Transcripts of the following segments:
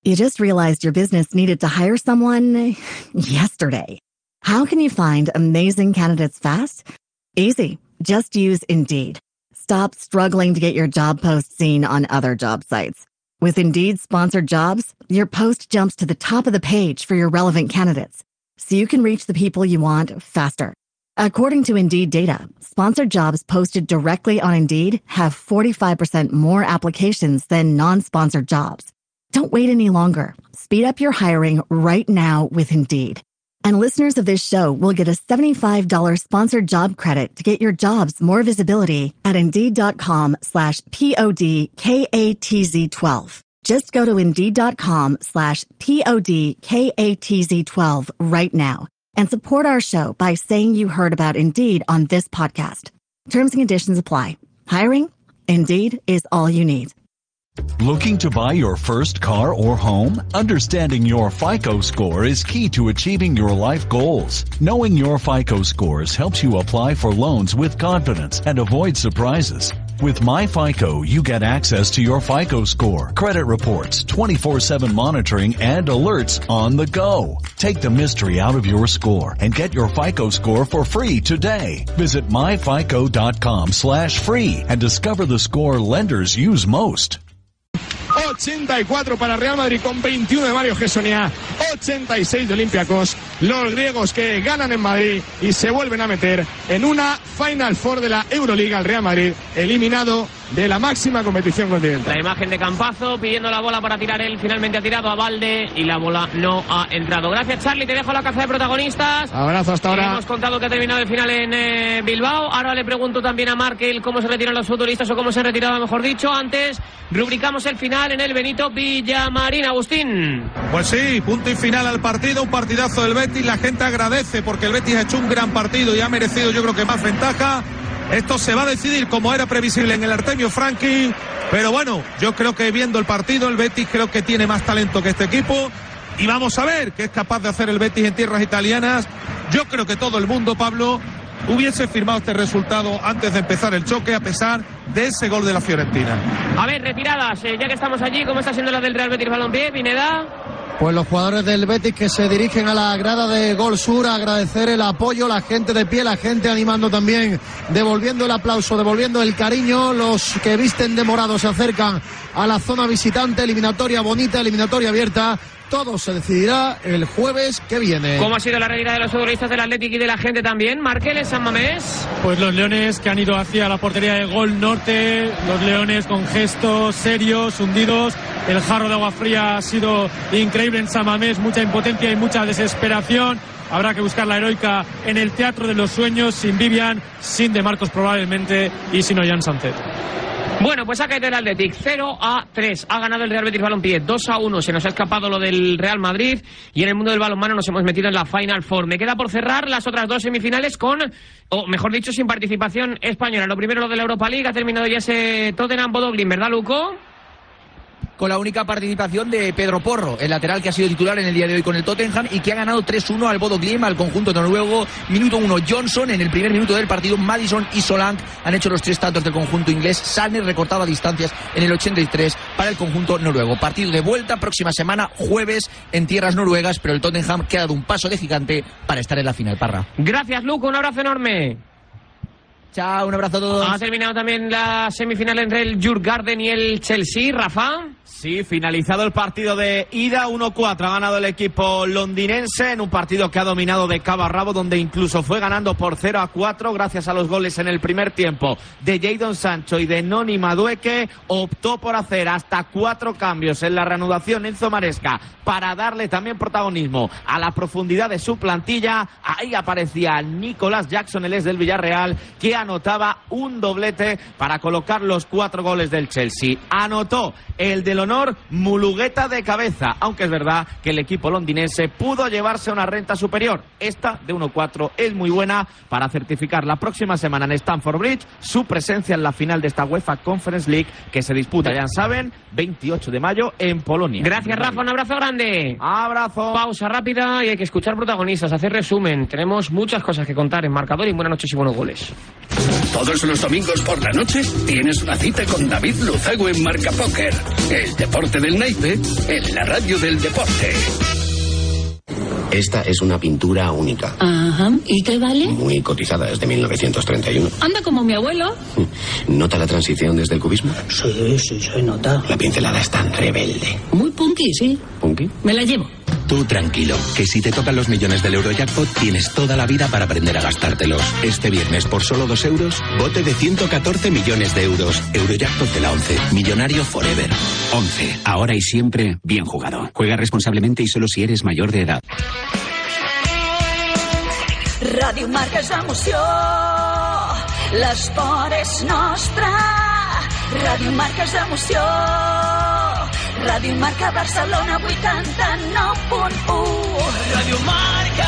You just realized your business needed to hire someone yesterday. How can you find amazing candidates fast? Easy. Just use Indeed. Stop struggling to get your job post seen on other job sites. With Indeed sponsored jobs, your post jumps to the top of the page for your relevant candidates, so you can reach the people you want faster. According to Indeed data, sponsored jobs posted directly on Indeed have 45% more applications than non-sponsored jobs. Don't wait any longer. Speed up your hiring right now with Indeed. And listeners of this show will get a $75 sponsored job credit to get your jobs more visibility at Indeed.com/PODKATZ12. Just go to Indeed.com/PODKATZ12 right now and support our show by saying you heard about Indeed on this podcast. Terms and conditions apply. Hiring? Indeed is all you need. Looking to buy your first car or home? Understanding your FICO score is key to achieving your life goals. Knowing your FICO scores helps you apply for loans with confidence and avoid surprises. With MyFICO, you get access to your FICO score, credit reports, 24/7 monitoring, and alerts on the go. Take the mystery out of your score and get your FICO score for free today. Visit myfico.com/free and discover the score lenders use most. 84 para Real Madrid con 21 de Mario Gessonia, 86 de Olympiacos. Los griegos que ganan en Madrid y se vuelven a meter en una Final Four de la Euroliga. El Real Madrid eliminado de la máxima competición continental. La imagen de Campazzo pidiendo la bola para tirar él, finalmente ha tirado a Valde y la bola no ha entrado. Gracias, Charlie, te dejo la caza de protagonistas. Abrazo hasta ahora. Hemos contado que ha terminado el final en Bilbao. Ahora le pregunto también a Markel cómo se retiran los futbolistas o cómo se han retirado, mejor dicho. Antes rubricamos el final en el Benito Villamarín. Agustín. Pues sí, punto y final al partido, un partidazo del Betis. La gente agradece porque el Betis ha hecho un gran partido y ha merecido, yo creo que más ventaja. Esto se va a decidir como era previsible en el Artemio Franchi, pero bueno, yo creo que viendo el partido, el Betis creo que tiene más talento que este equipo y vamos a ver qué es capaz de hacer el Betis en tierras italianas. Yo creo que todo el mundo, Pablo, hubiese firmado este resultado antes de empezar el choque a pesar de ese gol de la Fiorentina. A ver, retiradas, ya que estamos allí, ¿cómo está siendo la del Real Betis Balompié, Pineda? Pues los jugadores del Betis que se dirigen a la grada de Gol Sur a agradecer el apoyo, la gente de pie, la gente animando también, devolviendo el aplauso, devolviendo el cariño. Los que visten de morado se acercan a la zona visitante, eliminatoria bonita, eliminatoria abierta. Todo se decidirá el jueves que viene. ¿Cómo ha sido la realidad de los futbolistas del Athletic y de la gente también? Markel en San Mamés. Pues los leones que han ido hacia la portería de Gol Norte, los leones con gestos serios, hundidos. El jarro de agua fría ha sido increíble en San Mamés, mucha impotencia y mucha desesperación. Habrá que buscar la heroica en el Teatro de los Sueños, sin Vivian, sin De Marcos probablemente y sin Ollán Sánchez. Bueno, pues ha caído el Athletic 0-3, ha ganado el Real Betis Balompié 2-1, se nos ha escapado lo del Real Madrid y en el mundo del balonmano nos hemos metido en la Final Four. Me queda por cerrar las otras dos semifinales con, o mejor dicho, sin participación española. Lo primero, lo de la Europa League, ha terminado ya ese Tottenham Bodø/Glimt, ¿verdad, Luco? Con la única participación de Pedro Porro, el lateral que ha sido titular en el día de hoy con el Tottenham y que ha ganado 3-1 al Bodø Glimt, al conjunto noruego. Minuto 1, Johnson. En el primer minuto del partido, Madison y Solanke han hecho los 3 tantos del conjunto inglés. Salner recortaba distancias en el 83 para el conjunto noruego. Partido de vuelta próxima semana, jueves, en tierras noruegas, pero el Tottenham que ha dado un paso de gigante para estar en la final, Parra. Gracias, Luco, un abrazo enorme. Chao, un abrazo a todos. Ha terminado también la semifinal entre el Djurgården y el Chelsea, Rafa. Sí, finalizado el partido de ida, 1-4 ha ganado el equipo londinense en un partido que ha dominado de cabo a rabo, donde incluso fue ganando por 0-4 gracias a los goles en el primer tiempo de Jadon Sancho y de Noni Madueke. Optó por hacer hasta 4 cambios en la reanudación Enzo Maresca para darle también protagonismo a la profundidad de su plantilla. Ahí aparecía Nicolás Jackson, el ex del Villarreal, que anotaba un doblete para colocar los 4 goles del Chelsea. Anotó el del honor Mulugueta de cabeza, aunque es verdad que el equipo londinense pudo llevarse una renta superior. Esta de 1-4 es muy buena para certificar la próxima semana en Stamford Bridge su presencia en la final de esta UEFA Conference League que se disputa, ya saben, 28 de mayo en Polonia. Gracias, Rafa, un abrazo grande. Abrazo. Pausa rápida y hay que escuchar protagonistas, hacer resumen. Tenemos muchas cosas que contar en marcador y buenas noches y buenos goles. Todos los domingos por la noche tienes una cita con David Luzago en Marca Póker. El deporte del naipe en la radio del deporte. Esta es una pintura única. Ajá. ¿Y qué vale? Muy cotizada, es de 1931. Anda como mi abuelo. ¿Nota la transición desde el cubismo? Sí, se nota. La pincelada es tan rebelde. Muy punky, sí. ¿Punky? Me la llevo. Tú tranquilo, que si te tocan los millones del Eurojackpot tienes toda la vida para aprender a gastártelos. Este viernes, por solo 2 euros, bote de 114 millones de euros. Eurojackpot de la 11. Millonario forever. 11. Ahora y siempre, bien jugado. Juega responsablemente y solo si eres mayor de edad. Ràdio Marca és emoció, l'esport és nostre. Ràdio Marca és emoció, Ràdio Marca Barcelona 89.1. Ràdio Marca.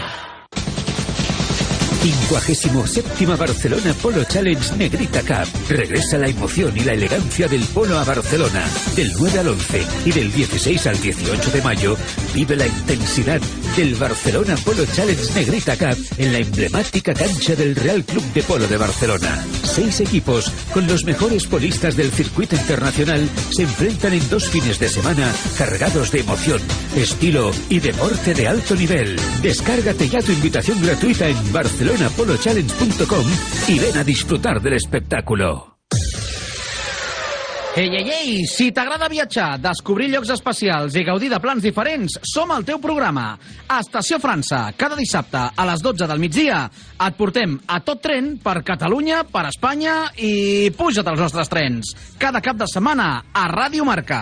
57ª Barcelona Polo Challenge Negrita Cup. Regresa la emoción y la elegancia del polo a Barcelona. Del 9 al 11 y del 16 al 18 de mayo, vive la intensidad del Barcelona Polo Challenge Negrita Cup en la emblemática cancha del Real Club de Polo de Barcelona. 6 equipos con los mejores polistas del circuito internacional se enfrentan en 2 fines de semana cargados de emoción, estilo y deporte de alto nivel. Descárgate ya tu invitación gratuita en barcelonapolochallenge.com y ven a disfrutar del espectáculo. Ei, ei, ei! Si t'agrada viatjar, descobrir llocs especials i gaudir de plans diferents, som el teu programa. Estació França, cada dissabte a les 12 del migdia et portem a tot tren per Catalunya, per Espanya i puja't als nostres trens. Cada cap de setmana a Ràdio Marca.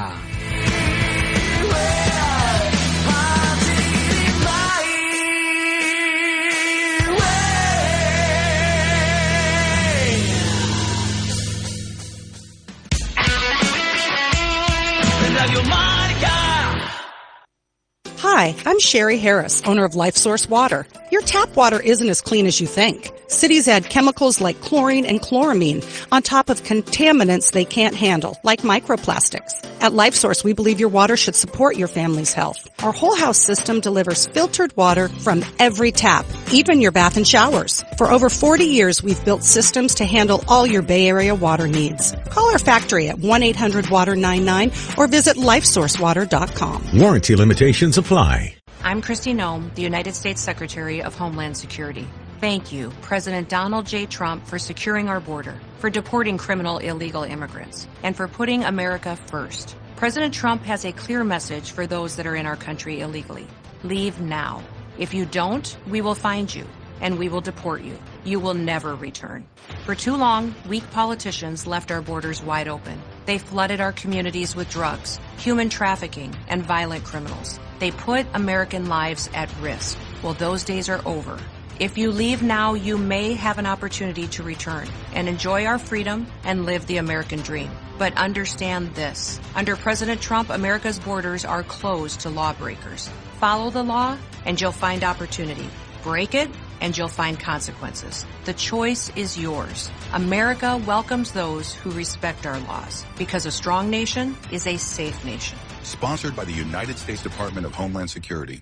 Hi, I'm Sherry Harris, owner of LifeSource Water. Your tap water isn't as clean as you think. Cities add chemicals like chlorine and chloramine on top of contaminants they can't handle, like microplastics. At LifeSource, we believe your water should support your family's health. Our whole house system delivers filtered water from every tap, even your bath and showers. For over 40 years, we've built systems to handle all your Bay Area water needs. Call our factory at 1-800-WATER-99 or visit lifesourcewater.com. Warranty limitations apply. I'm Kristi Noem, the United States Secretary of Homeland Security. Thank you, President Donald J. Trump, for securing our border, for deporting criminal illegal immigrants, and for putting America first. President Trump has a clear message for those that are in our country illegally. Leave now. If you don't, we will find you, and we will deport you. You will never return. For too long, weak politicians left our borders wide open. They flooded our communities with drugs, human trafficking, and violent criminals. They put American lives at risk. Well, those days are over. If you leave now, you may have an opportunity to return and enjoy our freedom and live the American dream. But understand this. Under President Trump, America's borders are closed to lawbreakers. Follow the law and you'll find opportunity. Break it and you'll find consequences. The choice is yours. America welcomes those who respect our laws because a strong nation is a safe nation. Sponsored by the United States Department of Homeland Security.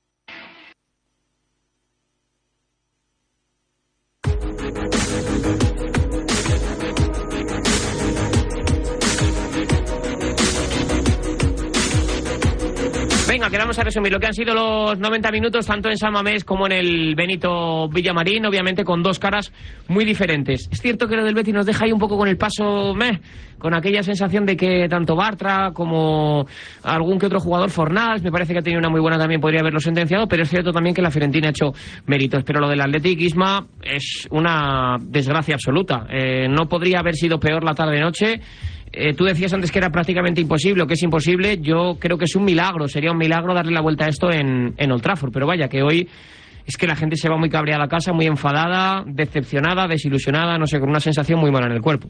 Venga, que vamos a resumir lo que han sido los 90 minutos, tanto en San Mamés como en el Benito Villamarín, obviamente con dos caras muy diferentes. Es cierto que lo del Betis nos deja ahí un poco con el paso, con aquella sensación de que tanto Bartra como algún que otro jugador, Fornals, me parece que ha tenido una muy buena también, podría haberlo sentenciado, pero es cierto también que la Fiorentina ha hecho méritos. Pero lo del Athletic, Isma, es una desgracia absoluta. No podría haber sido peor la tarde-noche. Tú decías antes que era prácticamente imposible, o que es imposible. Yo creo que es un milagro, sería un milagro darle la vuelta a esto en Old Trafford. Pero vaya, que hoy es que la gente se va muy cabreada a casa, muy enfadada, decepcionada, desilusionada, no sé, con una sensación muy mala en el cuerpo.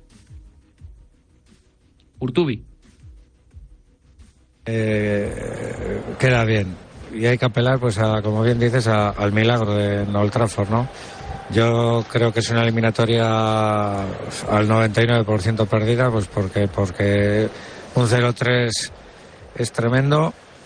Urtubi. Queda bien. Y hay que apelar, pues, como bien dices, al milagro de Old Trafford, ¿no? Yo creo que es una eliminatoria al 99% perdida, pues porque un 0-3 es tremendo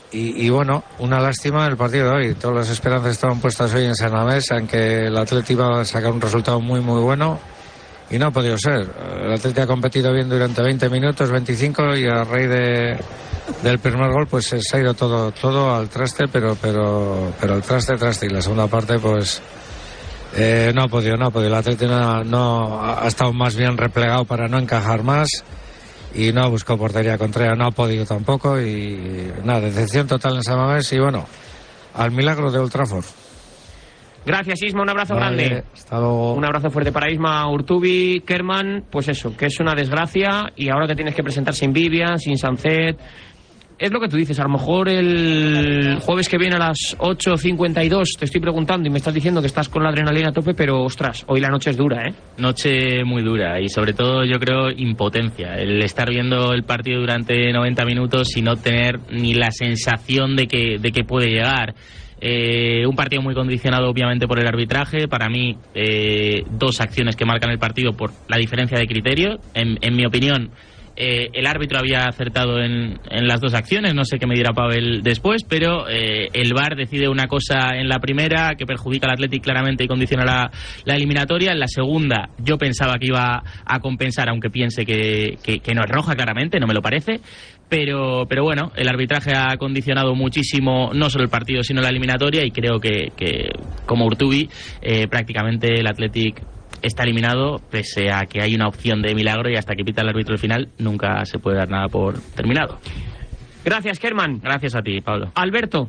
Y bueno, una lástima el partido de hoy. Todas las esperanzas estaban puestas hoy en San Mamés, aunque el Atleti iba a sacar un resultado muy muy bueno y no ha podido ser. El Atleti ha competido bien durante 20 minutos, 25, y a raíz del primer gol pues se ha ido todo al traste, pero al traste, y la segunda parte pues no ha podido. El Atleti no ha estado más bien replegado para no encajar más y no ha buscado portería contraria, no ha podido tampoco, y nada, decepción total en San Mamés, y bueno, al milagro de Old Trafford. Gracias, Isma, un abrazo grande. Hasta luego. Un abrazo fuerte para Isma Urtubi. Kerman, pues eso, que es una desgracia y ahora te tienes que presentar sin Vivian, sin Sancet. Es lo que tú dices, a lo mejor el jueves que viene a las 8:52 te estoy preguntando y me estás diciendo que estás con la adrenalina a tope, pero ostras, hoy la noche es dura, ¿eh? Noche muy dura y sobre todo yo creo impotencia. El estar viendo el partido durante 90 minutos y no tener ni la sensación de que puede llegar. Un partido muy condicionado obviamente por el arbitraje. Para mí, dos acciones que marcan el partido por la diferencia de criterio. En mi opinión, el árbitro había acertado en las dos acciones, no sé qué me dirá Pavel después, pero el VAR decide una cosa en la primera que perjudica al Athletic claramente y condiciona la eliminatoria. En la segunda yo pensaba que iba a compensar, aunque piense que no es roja claramente, no me lo parece. Pero bueno, el arbitraje ha condicionado muchísimo no solo el partido sino la eliminatoria, y creo que como Urtubi prácticamente el Athletic está eliminado, pese a que hay una opción de milagro, y hasta que pita el árbitro el final nunca se puede dar nada por terminado. Gracias, Kerman. Gracias a ti, Pablo. Alberto,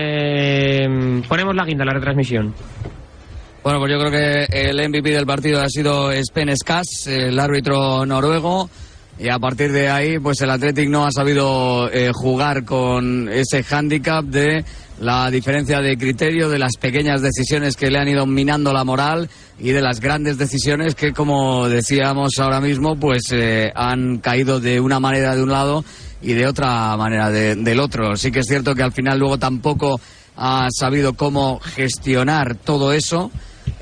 ponemos la guinda, la retransmisión. Bueno, pues yo creo que el MVP del partido ha sido Sven Skas, el árbitro noruego. Y a partir de ahí, pues el Athletic no ha sabido jugar con ese hándicap de la diferencia de criterio, de las pequeñas decisiones que le han ido minando la moral y de las grandes decisiones que, como decíamos ahora mismo, pues han caído de una manera de un lado y de otra manera del otro. Sí que es cierto que al final luego tampoco ha sabido cómo gestionar todo eso.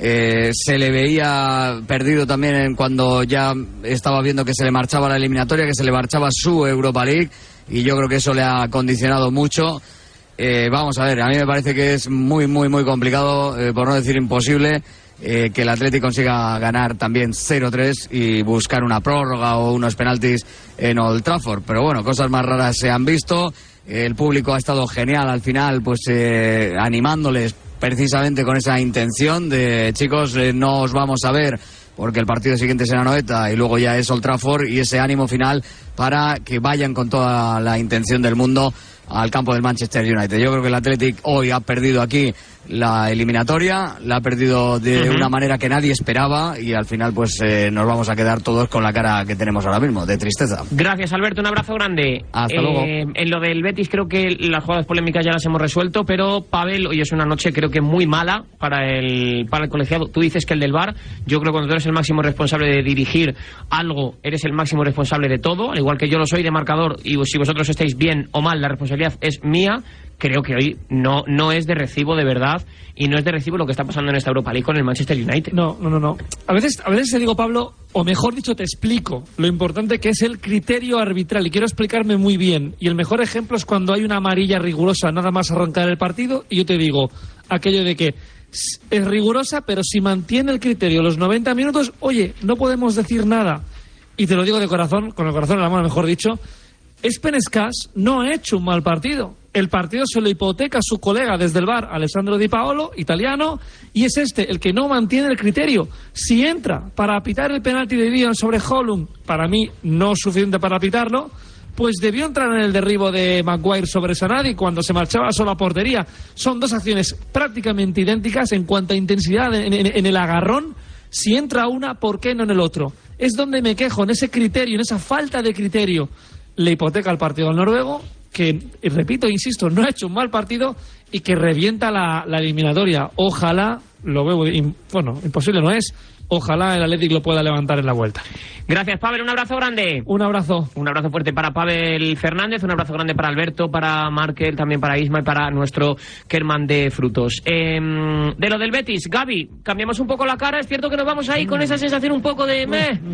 Se le veía perdido también cuando ya estaba viendo que se le marchaba la eliminatoria, que se le marchaba su Europa League, y yo creo que eso le ha condicionado mucho. Vamos a ver, a mí me parece que es muy complicado, por no decir imposible, que el Athletic consiga ganar también 0-3 y buscar una prórroga o unos penaltis en Old Trafford. Pero bueno, cosas más raras se han visto. El público ha estado genial al final, pues animándoles precisamente con esa intención de, chicos, no os vamos a ver porque el partido siguiente será Anoeta y luego ya es Old Trafford, y ese ánimo final para que vayan con toda la intención del mundo al campo del Manchester United. Yo creo que el Athletic hoy ha perdido aquí la eliminatoria, la ha perdido de una manera que nadie esperaba, y al final pues nos vamos a quedar todos con la cara que tenemos ahora mismo, de tristeza. Gracias, Alberto, un abrazo grande. Hasta luego. En lo del Betis creo que las jugadas polémicas ya las hemos resuelto, pero Pavel, hoy es una noche creo que muy mala para el colegiado. Tú dices que el del VAR, yo creo que cuando tú eres el máximo responsable de dirigir algo, eres el máximo responsable de todo, al igual que yo lo soy de marcador, y si vosotros estáis bien o mal, la responsabilidad es mía. Creo que hoy no es de recibo, de verdad, y no es de recibo lo que está pasando en esta Europa League con el Manchester United. No. A veces te digo, Pablo, o mejor dicho, te explico lo importante que es el criterio arbitral, y quiero explicarme muy bien. Y el mejor ejemplo es cuando hay una amarilla rigurosa nada más arrancar el partido, y yo te digo aquello de que es rigurosa, pero si mantiene el criterio los 90 minutos, oye, no podemos decir nada. Y te lo digo de corazón, con el corazón en la mano, mejor dicho, Sven Skas no ha hecho un mal partido. El partido se lo hipoteca a su colega desde el VAR, Alessandro Di Paolo, italiano, y es el que no mantiene el criterio. Si entra para pitar el penalti de Vivian sobre Højlund, para mí no suficiente para pitarlo, pues debió entrar en el derribo de Maguire sobre Sanadi cuando se marchaba solo a portería. Son dos acciones prácticamente idénticas en cuanto a intensidad en el agarrón. Si entra una, ¿por qué no en el otro? Es donde me quejo, en ese criterio, en esa falta de criterio. Le hipoteca el partido al noruego, que, repito, insisto, no ha hecho un mal partido y que revienta la eliminatoria. Ojalá lo veo, imposible no es. Ojalá el Athletic lo pueda levantar en la vuelta. Gracias, Pavel, un abrazo grande. Un abrazo. Un abrazo fuerte para Pavel Fernández, un abrazo grande para Alberto, para Markel, también para Isma y para nuestro Kerman de Frutos. De lo del Betis, Gaby, cambiamos un poco la cara. Es cierto que nos vamos ahí con esa sensación un poco de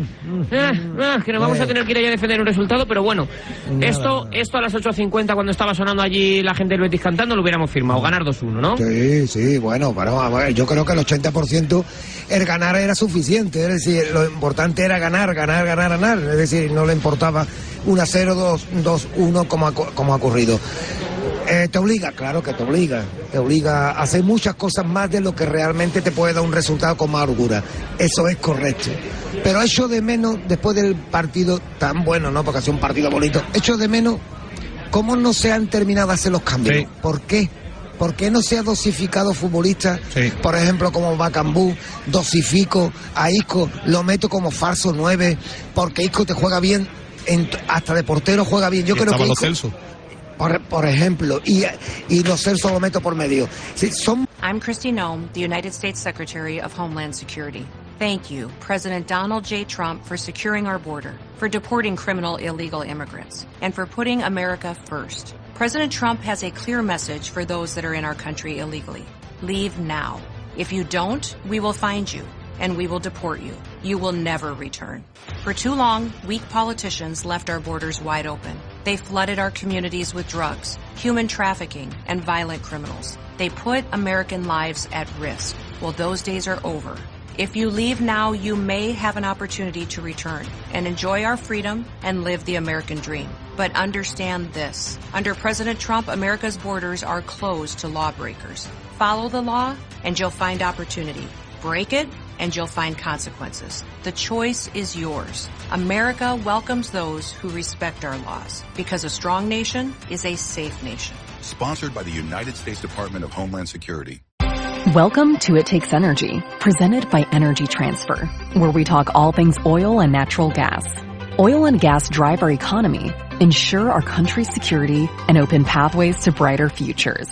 que nos vamos a tener que ir allá a defender un resultado, pero bueno, esto a las 8:50 cuando estaba sonando allí la gente del Betis cantando lo hubiéramos firmado, ganar 2-1, ¿no? Sí, bueno, pero yo creo que el 80% el ganar era suficiente, es decir, lo importante era ganar, es decir, no le importaba 1-0, 2-1 como ha ocurrido. Te obliga, claro que te obliga a hacer muchas cosas más de lo que realmente te puede dar un resultado con más holgura, eso es correcto, pero echo de menos, después del partido tan bueno, ¿no?, porque ha sido un partido bonito, echo de menos cómo no se han terminado de hacer los cambios. Sí. ¿Por qué? ¿Por qué no se ha dosificado futbolistas? Sí. Por ejemplo, como Bacambú, dosifico a Isco, lo meto como falso 9, porque Isco te juega bien, hasta de portero juega bien. Yo creo que Isco, Celso. Por ejemplo, y los Celso lo meto por medio. Sí, I'm Kristi Noem, the United States Secretary of Homeland Security. Thank you, President Donald J. Trump, for securing our border, for deporting criminal illegal immigrants, and for putting America first. President Trump has a clear message for those that are in our country illegally. Leave now. If you don't, we will find you, and we will deport you. You will never return. For too long, weak politicians left our borders wide open. They flooded our communities with drugs, human trafficking, and violent criminals. They put American lives at risk. Well, those days are over. If you leave now, you may have an opportunity to return and enjoy our freedom and live the American dream. But understand this. Under President Trump, America's borders are closed to lawbreakers. Follow the law and you'll find opportunity. Break it and you'll find consequences. The choice is yours. America welcomes those who respect our laws because a strong nation is a safe nation. Sponsored by the United States Department of Homeland Security. Welcome to It Takes Energy, presented by Energy Transfer, where we talk all things oil and natural gas. Oil and gas drive our economy, ensure our country's security, and open pathways to brighter futures.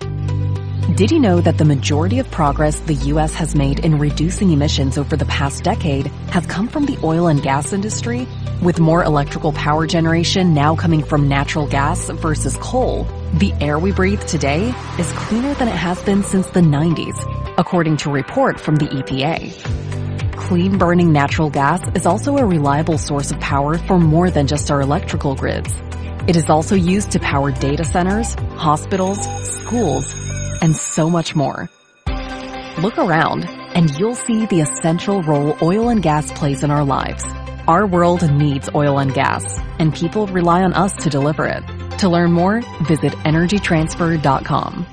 Did you know that the majority of progress the U.S. has made in reducing emissions over the past decade has come from the oil and gas industry? With more electrical power generation now coming from natural gas versus coal, the air we breathe today is cleaner than it has been since the 90s, according to a report from the EPA. Clean-burning natural gas is also a reliable source of power for more than just our electrical grids. It is also used to power data centers, hospitals, schools, and so much more. Look around, and you'll see the essential role oil and gas plays in our lives. Our world needs oil and gas, and people rely on us to deliver it. To learn more, visit energytransfer.com.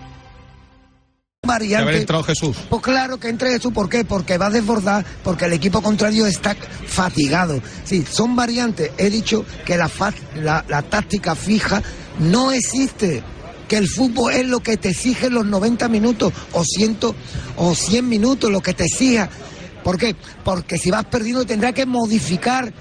Variante. Haber entrado Jesús. Pues claro que entre Jesús, ¿por qué? Porque va a desbordar, porque el equipo contrario está fatigado. Sí, son variantes. He dicho que la táctica fija no existe. Que el fútbol es lo que te exige los 90 minutos o 100 minutos, lo que te exija. ¿Por qué? Porque si vas perdiendo tendrás que modificar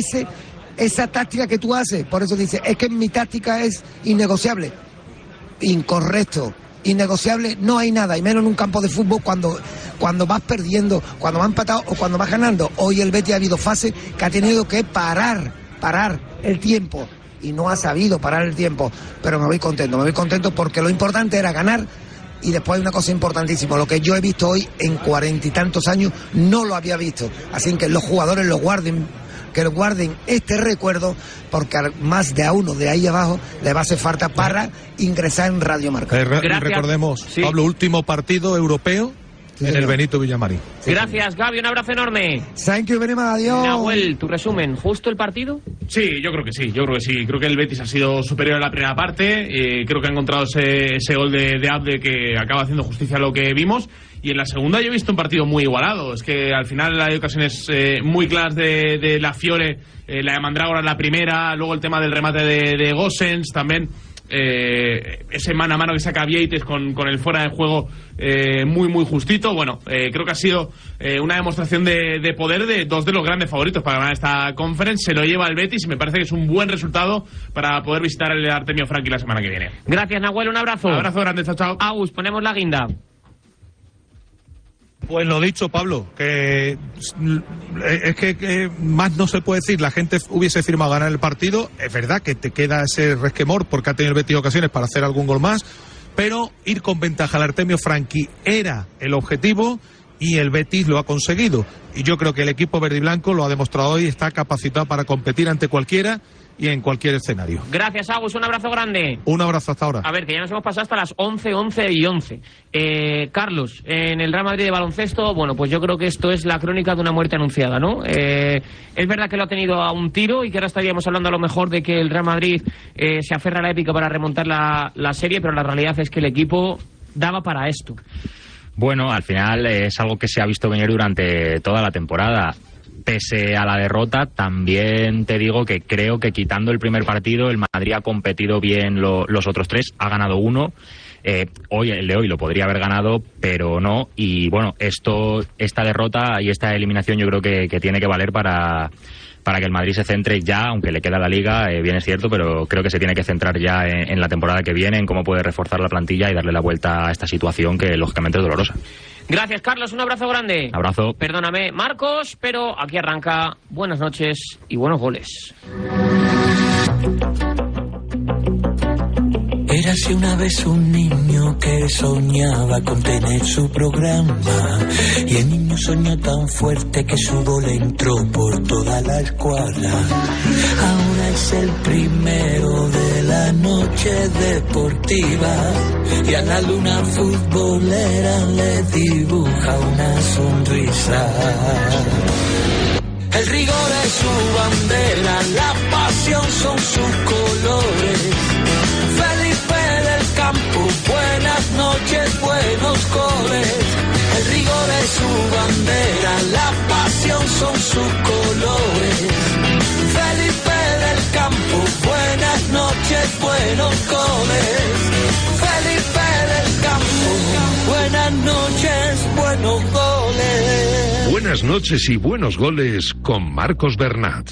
esa táctica que tú haces. Por eso dice, es que mi táctica es innegociable. Incorrecto. Innegociable no hay nada, y menos en un campo de fútbol cuando vas perdiendo, cuando vas empatado o cuando vas ganando. Hoy el Betis ha habido fases que ha tenido que parar el tiempo. Y no ha sabido parar el tiempo, pero me voy contento porque lo importante era ganar. Y después hay una cosa importantísima, lo que yo he visto hoy en 40 y tantos años no lo había visto, así que los jugadores que lo guarden este recuerdo, porque más de a uno de ahí abajo le va a hacer falta para ingresar en Radio Marca. Recordemos, sí. Pablo, último partido europeo. Sí, en el Benito Villamarín. Sí, gracias, Gaby, un abrazo enorme. Thank you very much, adiós. Nahuel, tu resumen, ¿justo el partido? Sí, yo creo que sí. Creo que el Betis ha sido superior en la primera parte. Creo que ha encontrado ese gol de Abde que acaba haciendo justicia a lo que vimos. Y en la segunda yo he visto un partido muy igualado. Es que al final hay ocasiones muy claras de la Fiore, la de Mandrágora en la primera, luego el tema del remate de Gosens también. Ese mano a mano que saca Vieites con el fuera de juego muy justito. Bueno, creo que ha sido una demostración de poder de dos de los grandes favoritos para ganar esta conference. Se lo lleva el Betis y me parece que es un buen resultado para poder visitar el Artemio Franchi la semana que viene. Gracias, Nahuel, un abrazo. Abrazo grande, chao. Agus, ponemos la guinda. Pues lo dicho, Pablo, que es que más no se puede decir. La gente hubiese firmado ganar el partido. Es verdad que te queda ese resquemor porque ha tenido el Betis ocasiones para hacer algún gol más, pero ir con ventaja al Artemio Franchi era el objetivo y el Betis lo ha conseguido. Y yo creo que el equipo verde y blanco lo ha demostrado hoy, está capacitado para competir ante cualquiera y en cualquier escenario. Gracias, Agus, un abrazo grande. Un abrazo hasta ahora. A ver, que ya nos hemos pasado hasta las 11:11. Carlos, en el Real Madrid de baloncesto, bueno, pues yo creo que esto es la crónica de una muerte anunciada, ¿no? Es verdad que lo ha tenido a un tiro y que ahora estaríamos hablando a lo mejor de que el Real Madrid se aferra a la épica para remontar la serie, pero la realidad es que el equipo daba para esto. Bueno, al final es algo que se ha visto venir durante toda la temporada. Pese a la derrota, también te digo que creo que quitando el primer partido, el Madrid ha competido bien los otros tres, ha ganado uno. Hoy, el de hoy lo podría haber ganado, pero no. Y bueno, esta derrota y esta eliminación yo creo que tiene que valer para que el Madrid se centre ya, aunque le queda la Liga, bien es cierto, pero creo que se tiene que centrar ya en la temporada que viene, en cómo puede reforzar la plantilla y darle la vuelta a esta situación que lógicamente es dolorosa. Gracias, Carlos, un abrazo grande. Abrazo. Perdóname, Marcos, pero aquí arranca. Buenas noches y buenos goles. Érase una vez un niño que soñaba con tener su programa, y el niño soñó tan fuerte que su gol entró por toda la escuadra. Ahora es el primero de la noche deportiva y a la luna futbolera le dibuja una sonrisa. El rigor es su bandera, la pasión son sus colores. Felipe del Campo, buenas noches, buenos goles. El rigor es su bandera, la pasión son sus colores. Felipe del Campo, buenas noches, buenos goles. Felipe del Campo, buenas noches, buenos goles. Buenas noches y buenos goles con Marcos Bernat.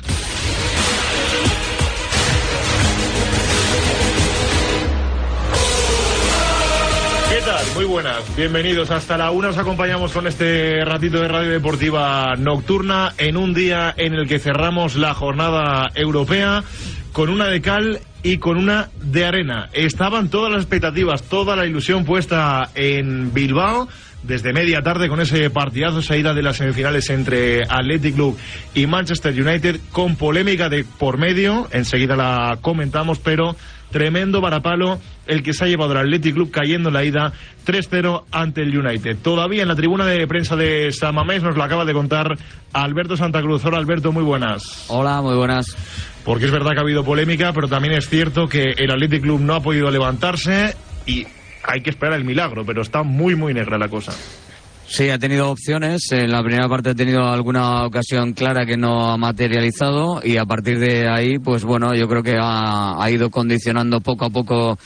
¿Qué tal? Muy buenas, bienvenidos hasta la 1. Os acompañamos con este ratito de radio deportiva nocturna en un día en el que cerramos la jornada europea con una de cal y con una de arena. Estaban todas las expectativas, toda la ilusión puesta en Bilbao desde media tarde con ese partidazo, esa ida de las semifinales entre Athletic Club y Manchester United, con polémica de por medio, enseguida la comentamos, pero tremendo varapalo el que se ha llevado el Athletic Club cayendo en la ida 3-0 ante el United. Todavía en la tribuna de prensa de San Mamés nos lo acaba de contar Alberto Santa Cruz. Hola Alberto, muy buenas. Hola, muy buenas. Porque es verdad que ha habido polémica, pero también es cierto que el Athletic Club no ha podido levantarse y hay que esperar el milagro, pero está muy muy negra la cosa. Sí, ha tenido opciones. En la primera parte ha tenido alguna ocasión clara que no ha materializado y a partir de ahí, pues bueno, yo creo que ha ido condicionando poco a poco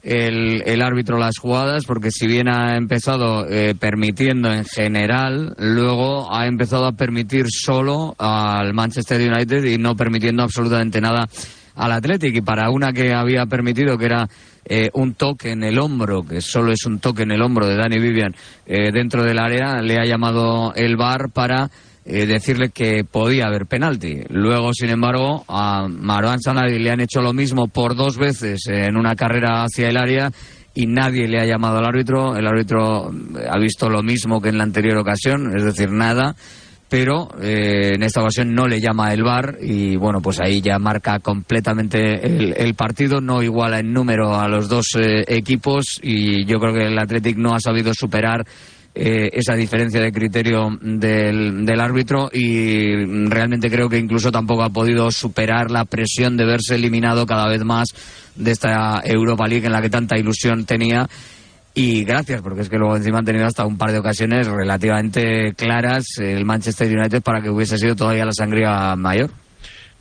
el árbitro las jugadas, porque si bien ha empezado permitiendo en general, luego ha empezado a permitir solo al Manchester United y no permitiendo absolutamente nada al Athletic. Y para una que había permitido, que era un toque en el hombro, que solo es un toque en el hombro de Dani Vivian dentro del área, le ha llamado el VAR para decirle que podía haber penalti. Luego, sin embargo, a Marouane Sanladi le han hecho lo mismo por 2 veces en una carrera hacia el área y nadie le ha llamado al árbitro. El árbitro ha visto lo mismo que en la anterior ocasión, es decir, nada. Pero en esta ocasión no le llama el VAR y bueno, pues ahí ya marca completamente el partido, no iguala en número a los dos equipos y yo creo que el Athletic no ha sabido superar esa diferencia de criterio del árbitro y realmente creo que incluso tampoco ha podido superar la presión de verse eliminado cada vez más de esta Europa League en la que tanta ilusión tenía. Y gracias, porque es que luego encima han tenido hasta un par de ocasiones relativamente claras el Manchester United para que hubiese sido todavía la sangría mayor.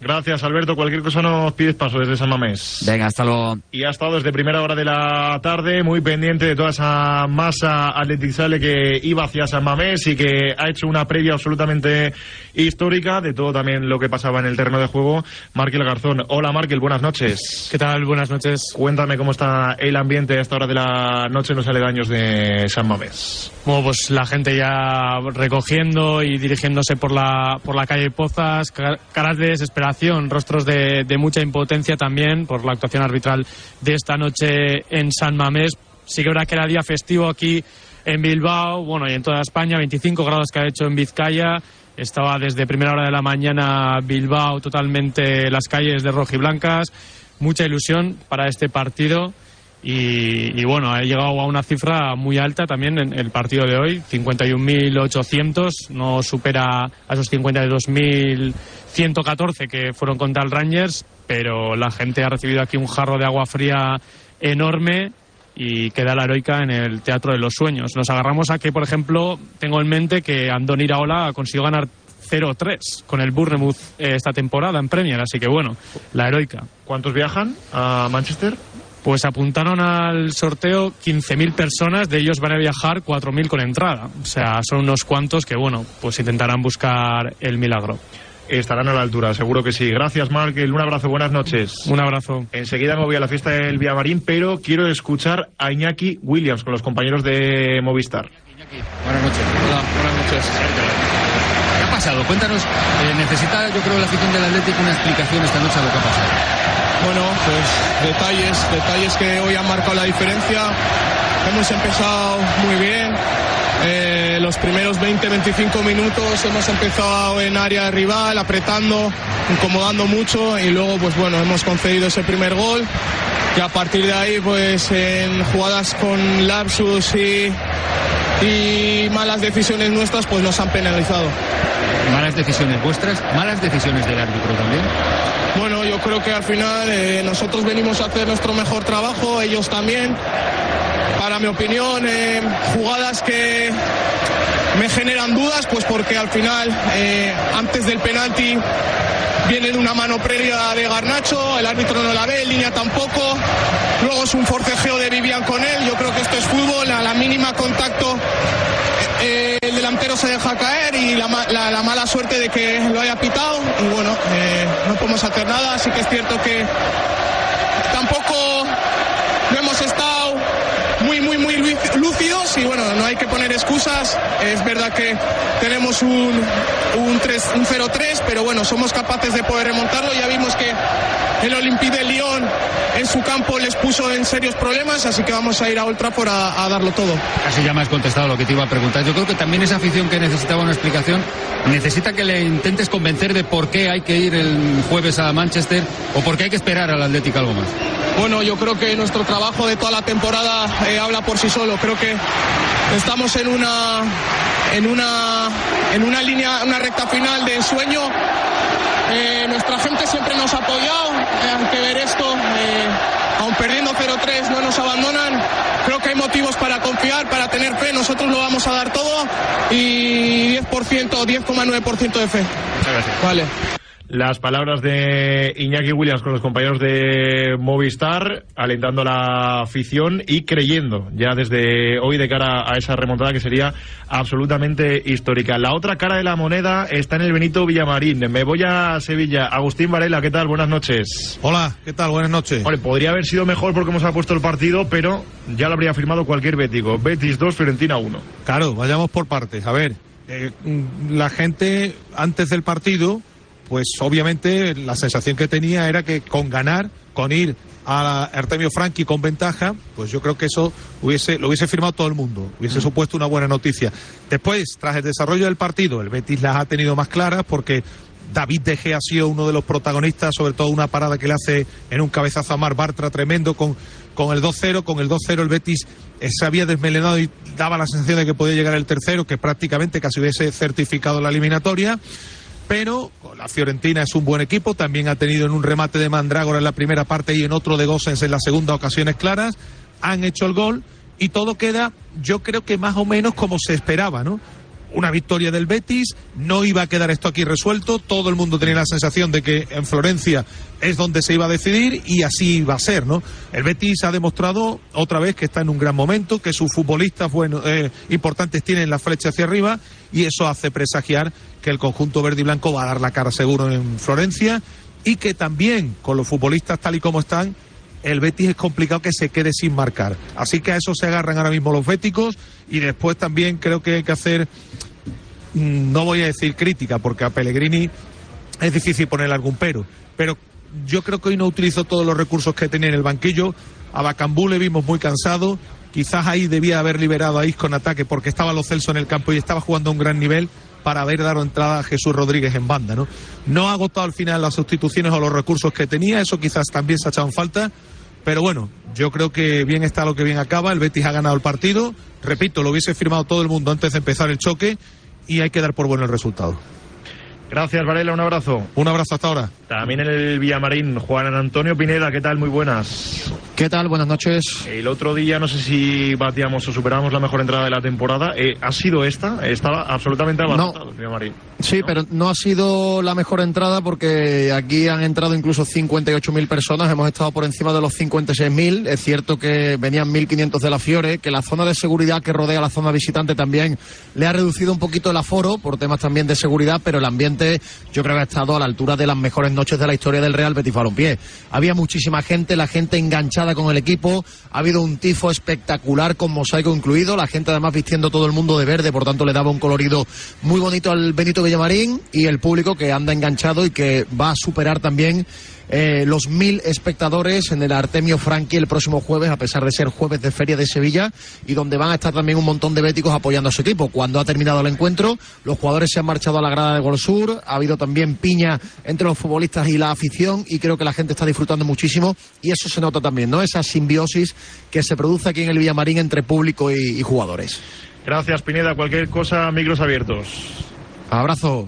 Gracias, Alberto. Cualquier cosa nos pides paso desde San Mamés. Venga, hasta luego. Y ha estado desde primera hora de la tarde muy pendiente de toda esa masa atletizable que iba hacia San Mamés y que ha hecho una previa absolutamente histórica de todo también lo que pasaba en el terreno de juego. Markel Garzón. Hola, Markel, buenas noches. ¿Qué tal? Buenas noches. Cuéntame cómo está el ambiente a esta hora de la noche en los aledaños de San Mamés. Bueno, pues la gente ya recogiendo y dirigiéndose por la calle Pozas, caras de desesperación, rostros de mucha impotencia también por la actuación arbitral de esta noche en San Mamés. Sí que es verdad que era día festivo aquí en Bilbao, bueno, y en toda España, 25 grados que ha hecho en Vizcaya. Estaba desde primera hora de la mañana Bilbao totalmente las calles de rojiblancas. Mucha ilusión para este partido. Y bueno, ha llegado a una cifra muy alta también en el partido de hoy, 51.800, no supera a esos 52.114 que fueron contra el Rangers, pero la gente ha recibido aquí un jarro de agua fría enorme y queda la heroica en el Teatro de los Sueños. Nos agarramos a que, por ejemplo, tengo en mente que Andoni Iraola consiguió ganar 0-3 con el Bournemouth esta temporada en Premier, así que bueno, la heroica. ¿Cuántos viajan a Manchester? Pues apuntaron al sorteo 15.000 personas, de ellos van a viajar 4.000 con entrada. O sea, son unos cuantos que, bueno, pues intentarán buscar el milagro. Estarán a la altura, seguro que sí. Gracias, Markel. Un abrazo, buenas noches. Un abrazo. Enseguida me voy a la fiesta del Villamarín, pero quiero escuchar a Iñaki Williams con los compañeros de Movistar. Iñaki, buenas noches. Hola, buenas noches. ¿Qué ha pasado? Cuéntanos, necesita, yo creo, la afición del Atlético una explicación esta noche a lo que ha pasado. Bueno, pues detalles que hoy han marcado la diferencia. Hemos empezado muy bien. Los primeros 20-25 minutos hemos empezado en área rival, apretando, incomodando mucho, y luego pues bueno, hemos concedido ese primer gol y a partir de ahí pues en jugadas con lapsus y malas decisiones nuestras pues nos han penalizado. ¿Malas decisiones vuestras? ¿Malas decisiones del árbitro también? Bueno, yo creo que al final nosotros venimos a hacer nuestro mejor trabajo, ellos también. Para mi opinión, jugadas que me generan dudas, pues porque al final, antes del penalti, viene de una mano previa de Garnacho, el árbitro no la ve, en línea tampoco. Luego es un forcejeo de Vivian con él, yo creo que esto es fútbol, a la mínima contacto el delantero se deja caer y la mala suerte de que lo haya pitado y bueno, no podemos hacer nada, así que es cierto que tampoco no hemos estado muy lúcidos y bueno, no hay que poner excusas, es verdad que tenemos un 0-3, pero bueno, somos capaces de poder remontarlo, ya vimos que el Olympique de Lyon en su campo les puso en serios problemas, así que vamos a ir a Old Trafford a darlo todo. Casi ya me has contestado lo que te iba a preguntar. Yo creo que también esa afición que necesitaba una explicación necesita que le intentes convencer de por qué hay que ir el jueves a Manchester o por qué hay que esperar al Atlético algo más. Bueno, yo creo que nuestro trabajo de toda la temporada habla por sí solo. Creo que estamos en una línea, una recta final de ensueño. Nuestra gente siempre nos ha apoyado, hay que ver esto, aun perdiendo 0-3 no nos abandonan, creo que hay motivos para confiar, para tener fe, nosotros lo vamos a dar todo y 10,9% de fe. Muchas gracias. Vale. Las palabras de Iñaki Williams con los compañeros de Movistar, alentando a la afición y creyendo ya desde hoy de cara a esa remontada que sería absolutamente histórica. La otra cara de la moneda está en el Benito Villamarín. Me voy a Sevilla. Agustín Varela, ¿qué tal? Buenas noches. Hola, ¿qué tal? Buenas noches. Vale, podría haber sido mejor porque hemos puesto el partido, pero ya lo habría firmado cualquier bético. Betis 2, Fiorentina 1. Claro, vayamos por partes. A ver, la gente antes del partido, pues obviamente la sensación que tenía era que con ganar, con ir a Artemio Franchi con ventaja, pues yo creo que eso lo hubiese firmado todo el mundo, hubiese supuesto una buena noticia. Después, tras el desarrollo del partido, el Betis las ha tenido más claras porque David De Gea ha sido uno de los protagonistas, sobre todo una parada que le hace en un cabezazo a Mar Bartra tremendo con el 2-0. Con el 2-0 el Betis se había desmelenado y daba la sensación de que podía llegar el tercero, que prácticamente casi hubiese certificado la eliminatoria. Pero la Fiorentina es un buen equipo, también ha tenido en un remate de Mandrágora en la primera parte y en otro de Gosens en la segunda ocasiones claras, han hecho el gol y todo queda, yo creo que más o menos como se esperaba, ¿no? una victoria del Betis, no iba a quedar esto aquí resuelto, todo el mundo tenía la sensación de que en Florencia es donde se iba a decidir y así va a ser, ¿no? El Betis ha demostrado otra vez que está en un gran momento, que sus futbolistas importantes tienen la flecha hacia arriba y eso hace presagiar que el conjunto verde y blanco va a dar la cara seguro en Florencia y que también con los futbolistas tal y como están, el Betis es complicado que se quede sin marcar. Así que a eso se agarran ahora mismo los béticos y después también creo que hay que hacer, no voy a decir crítica, porque a Pellegrini es difícil ponerle algún pero yo creo que hoy no utilizó todos los recursos que tenía en el banquillo. A Bacambú le vimos muy cansado, quizás ahí debía haber liberado a Isco en ataque porque estaba Lo Celso en el campo y estaba jugando a un gran nivel para haber dado entrada a Jesús Rodríguez en banda, ¿no? No ha agotado al final las sustituciones o los recursos que tenía, eso quizás también se ha echado en falta. Pero bueno, yo creo que bien está lo que bien acaba. El Betis ha ganado el partido. Repito, lo hubiese firmado todo el mundo antes de empezar el choque y hay que dar por bueno el resultado. Gracias, Varela, un abrazo. Un abrazo hasta ahora. También en el Villamarín, Juan Antonio Pineda, ¿qué tal? Muy buenas. ¿Qué tal? Buenas noches. El otro día, no sé si batíamos o superábamos la mejor entrada de la temporada. ¿Ha sido esta? Estaba absolutamente abarrotado el Villamarín. Sí, ¿no? Pero no ha sido la mejor entrada porque aquí han entrado incluso 58.000 personas. Hemos estado por encima de los 56.000. Es cierto que venían 1.500 de la Fiore, que la zona de seguridad que rodea la zona visitante también le ha reducido un poquito el aforo por temas también de seguridad, pero el ambiente yo creo que ha estado a la altura de las mejores noches de la historia del Real Betis Balompié. Había muchísima gente, la gente enganchada con el equipo, ha habido un tifo espectacular con mosaico incluido, la gente además vistiendo todo el mundo de verde, por tanto le daba un colorido muy bonito al Benito Villamarín, y el público que anda enganchado y que va a superar también los 1.000 espectadores en el Artemio Franchi el próximo jueves, a pesar de ser jueves de Feria de Sevilla, y donde van a estar también un montón de béticos apoyando a su equipo. Cuando ha terminado el encuentro, los jugadores se han marchado a la grada de Gol Sur, ha habido también piña entre los futbolistas y la afición, y creo que la gente está disfrutando muchísimo, y eso se nota también, ¿no? Esa simbiosis que se produce aquí en el Villamarín entre público y jugadores. Gracias, Pineda. Cualquier cosa, micros abiertos. Abrazo.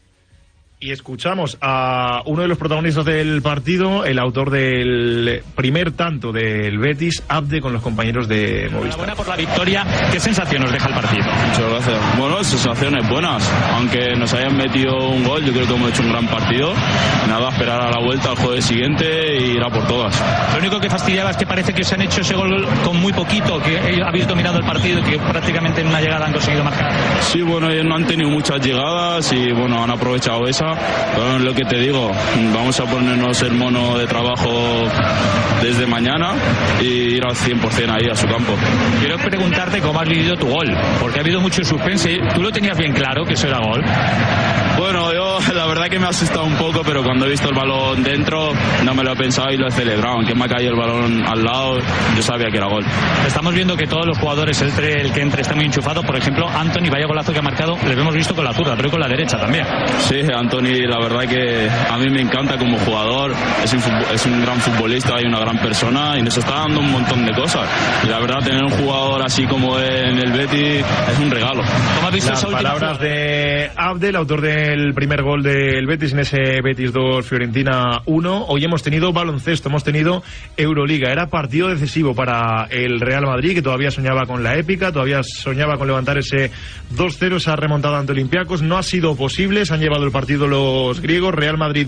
Y escuchamos a uno de los protagonistas del partido, el autor del primer tanto del Betis, Abde, con los compañeros de Movistar. Enhorabuena por la victoria. ¿Qué sensación nos deja el partido? Muchas gracias. Bueno, sensaciones buenas. Aunque nos hayan metido un gol, yo creo que hemos hecho un gran partido. Nada, esperar a la vuelta al jueves siguiente y ir a por todas. Lo único que fastidiaba es que parece que se han hecho ese gol con muy poquito, que habéis dominado el partido y que prácticamente en una llegada han conseguido marcar. Sí, bueno, ellos no han tenido muchas llegadas y bueno, han aprovechado esa. Pero lo que te digo, vamos a ponernos el mono de trabajo desde mañana y ir al 100% ahí a su campo. Quiero preguntarte cómo has vivido tu gol, porque ha habido mucho suspense. ¿Tú lo tenías bien claro que eso era gol? Bueno, yo la verdad que me ha asustado un poco, pero cuando he visto el balón dentro no me lo he pensado y lo he celebrado. Aunque me ha caído el balón al lado, yo sabía que era gol. Estamos viendo que todos los jugadores, el que entre, está muy enchufado. Por ejemplo, Anthony, vaya golazo que ha marcado, le hemos visto con la zurda, pero con la derecha también. Sí, Anthony, la verdad que a mí me encanta como jugador, es un gran futbolista y una gran persona y nos está dando un montón de cosas. Y la verdad, tener un jugador así como en el Betis es un regalo. ¿Cómo has visto las palabras de Abde, el autor del primer gol del Betis en ese Betis 2, Fiorentina 1. Hoy hemos tenido baloncesto, hemos tenido Euroliga. Era partido decisivo para el Real Madrid, que todavía soñaba con la épica, todavía soñaba con levantar ese 2-0, esa remontada ante Olympiacos. No ha sido posible, se han llevado el partido los griegos. Real Madrid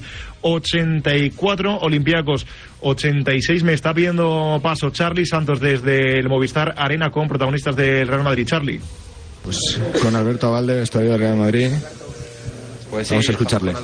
84, Olympiacos 86. Me está pidiendo paso Charlie Santos desde el Movistar Arena con protagonistas del Real Madrid. Charlie. Pues con Alberto Abalde, vestuario del Real Madrid. Pues vamos a escucharle.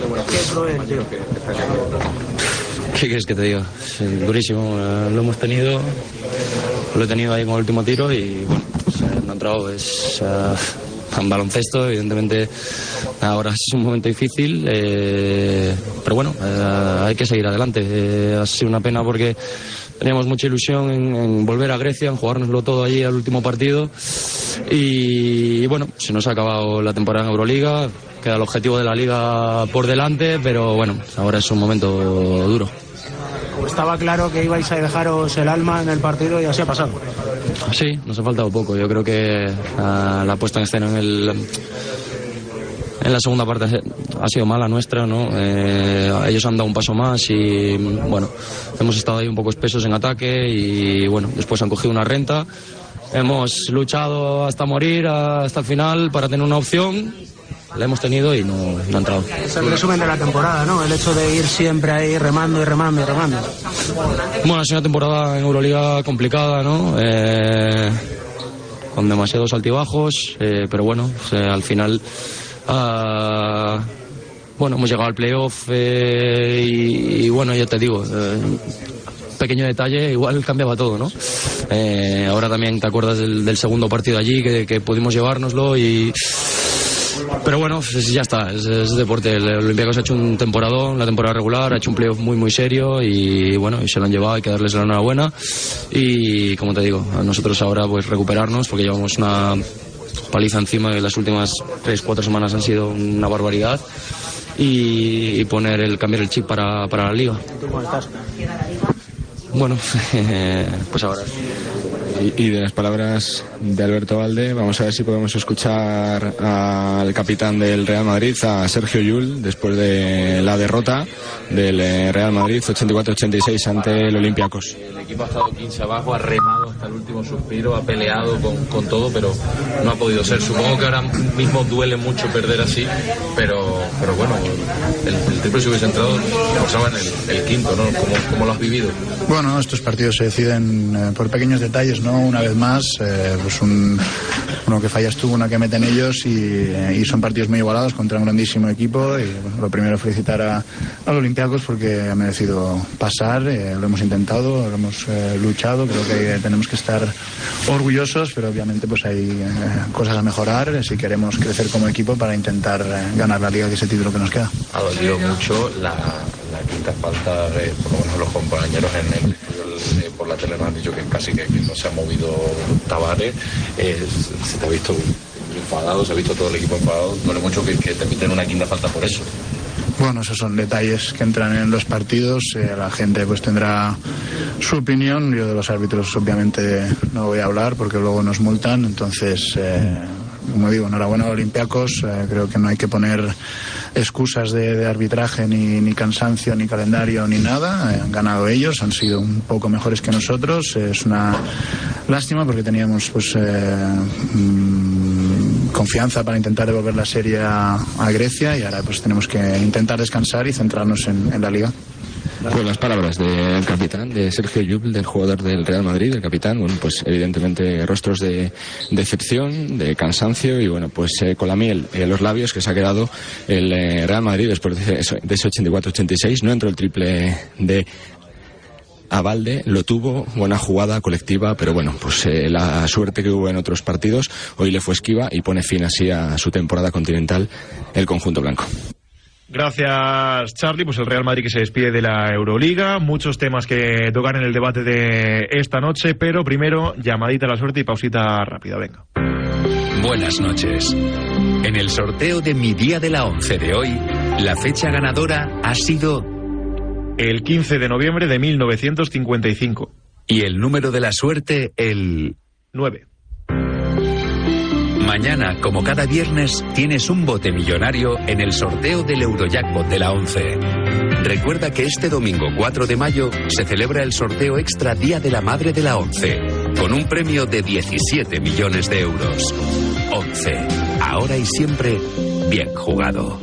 ¿Qué quieres que te diga? Sí, durísimo, lo hemos tenido, lo he tenido ahí con el último tiro y bueno, pues, no ha entrado, es en baloncesto, evidentemente ahora es un momento difícil, pero bueno, hay que seguir adelante. Ha sido una pena porque teníamos mucha ilusión en volver a Grecia, en jugárnoslo todo allí al último partido y bueno, se nos ha acabado la temporada en Euroliga, queda el objetivo de la Liga por delante, pero bueno, ahora es un momento duro. Estaba claro que ibais a dejaros el alma en el partido y así ha pasado. Sí, nos ha faltado poco. Yo creo que la puesta en escena en la segunda parte ha sido mala nuestra, ¿no? Ellos han dado un paso más y bueno, hemos estado ahí un poco espesos en ataque y bueno, después han cogido una renta hemos luchado hasta morir, hasta el final, para tener una opción. La hemos tenido y no ha entrado. Es el resumen de la temporada, ¿no? El hecho de ir siempre ahí remando y remando y remando. Bueno, ha sido una temporada en Euroliga complicada, ¿no? Con demasiados altibajos, pero bueno, al final, bueno, hemos llegado al playoff y bueno, ya te digo, pequeño detalle, igual cambiaba todo, ¿no? Ahora también te acuerdas del segundo partido allí, que pudimos llevárnoslo y... Pero bueno, ya está, es deporte. El Olympiacos ha hecho un temporadón, la temporada regular, ha hecho un playoff muy serio y bueno, y se lo han llevado, hay que darles la enhorabuena y como te digo, a nosotros ahora pues recuperarnos porque llevamos una paliza encima que las últimas 3-4 semanas han sido una barbaridad y cambiar el chip para la liga. ¿Cómo estás? Bueno, pues ahora... Y de las palabras de Alberto Valde, vamos a ver si podemos escuchar al capitán del Real Madrid, a Sergio Llull, después de la derrota del Real Madrid 84-86 ante el Olympiacos. El equipo ha estado 15 abajo, ha remado hasta el último suspiro, ha peleado con todo, pero no ha podido ser. Supongo que ahora mismo duele mucho perder así, pero bueno, el triple si hubiese entrado, pasaba en el quinto, ¿no? ¿Cómo lo has vivido? Bueno, estos partidos se deciden por pequeños detalles, ¿no? Una vez más, pues uno que fallas tú, una que meten ellos y son partidos muy igualados contra un grandísimo equipo y bueno, lo primero felicitar a los Olympiacos porque ha merecido pasar, lo hemos intentado, lo hemos luchado, creo que tenemos que estar orgullosos, pero obviamente pues hay cosas a mejorar si queremos crecer como equipo para intentar ganar la liga, que es el título que nos queda. Ha dolido mucho la quinta falta, por lo menos los compañeros en el estudio por la tele nos han dicho que casi que no se ha movido Tavares. Se te ha visto enfadado, se ha visto todo el equipo enfadado. Duele mucho que te piten una quinta falta por eso. Bueno, esos son detalles que entran en los partidos, la gente pues tendrá su opinión, yo de los árbitros obviamente no voy a hablar porque luego nos multan, entonces como digo, enhorabuena a Olympiacos, creo que no hay que poner excusas de arbitraje, ni cansancio, ni calendario, ni nada, han ganado ellos, han sido un poco mejores que nosotros, es una lástima porque teníamos pues confianza para intentar devolver la serie a Grecia y ahora pues tenemos que intentar descansar y centrarnos en la liga. Pues las palabras del capitán, de Sergio Llull, del jugador del Real Madrid, el capitán, bueno, pues evidentemente rostros de decepción, de cansancio y bueno, pues con la miel en los labios que se ha quedado el Real Madrid después de ese 84-86, no entró el triple de Valde, lo tuvo, buena jugada colectiva, pero bueno, pues la suerte que hubo en otros partidos hoy le fue esquiva y pone fin así a su temporada continental el conjunto blanco. Gracias, Charlie. Pues el Real Madrid que se despide de la Euroliga. Muchos temas que tocar en el debate de esta noche, pero primero llamadita a la suerte y pausita rápida. Venga. Buenas noches. En el sorteo de mi día de la 11 de hoy, la fecha ganadora ha sido el 15 de noviembre de 1955. Y el número de la suerte, el 9. Mañana, como cada viernes, tienes un bote millonario en el sorteo del Eurojackpot de la 11. Recuerda que este domingo 4 de mayo se celebra el sorteo extra Día de la Madre de la 11, con un premio de 17 millones de euros. 11. Ahora y siempre, bien jugado.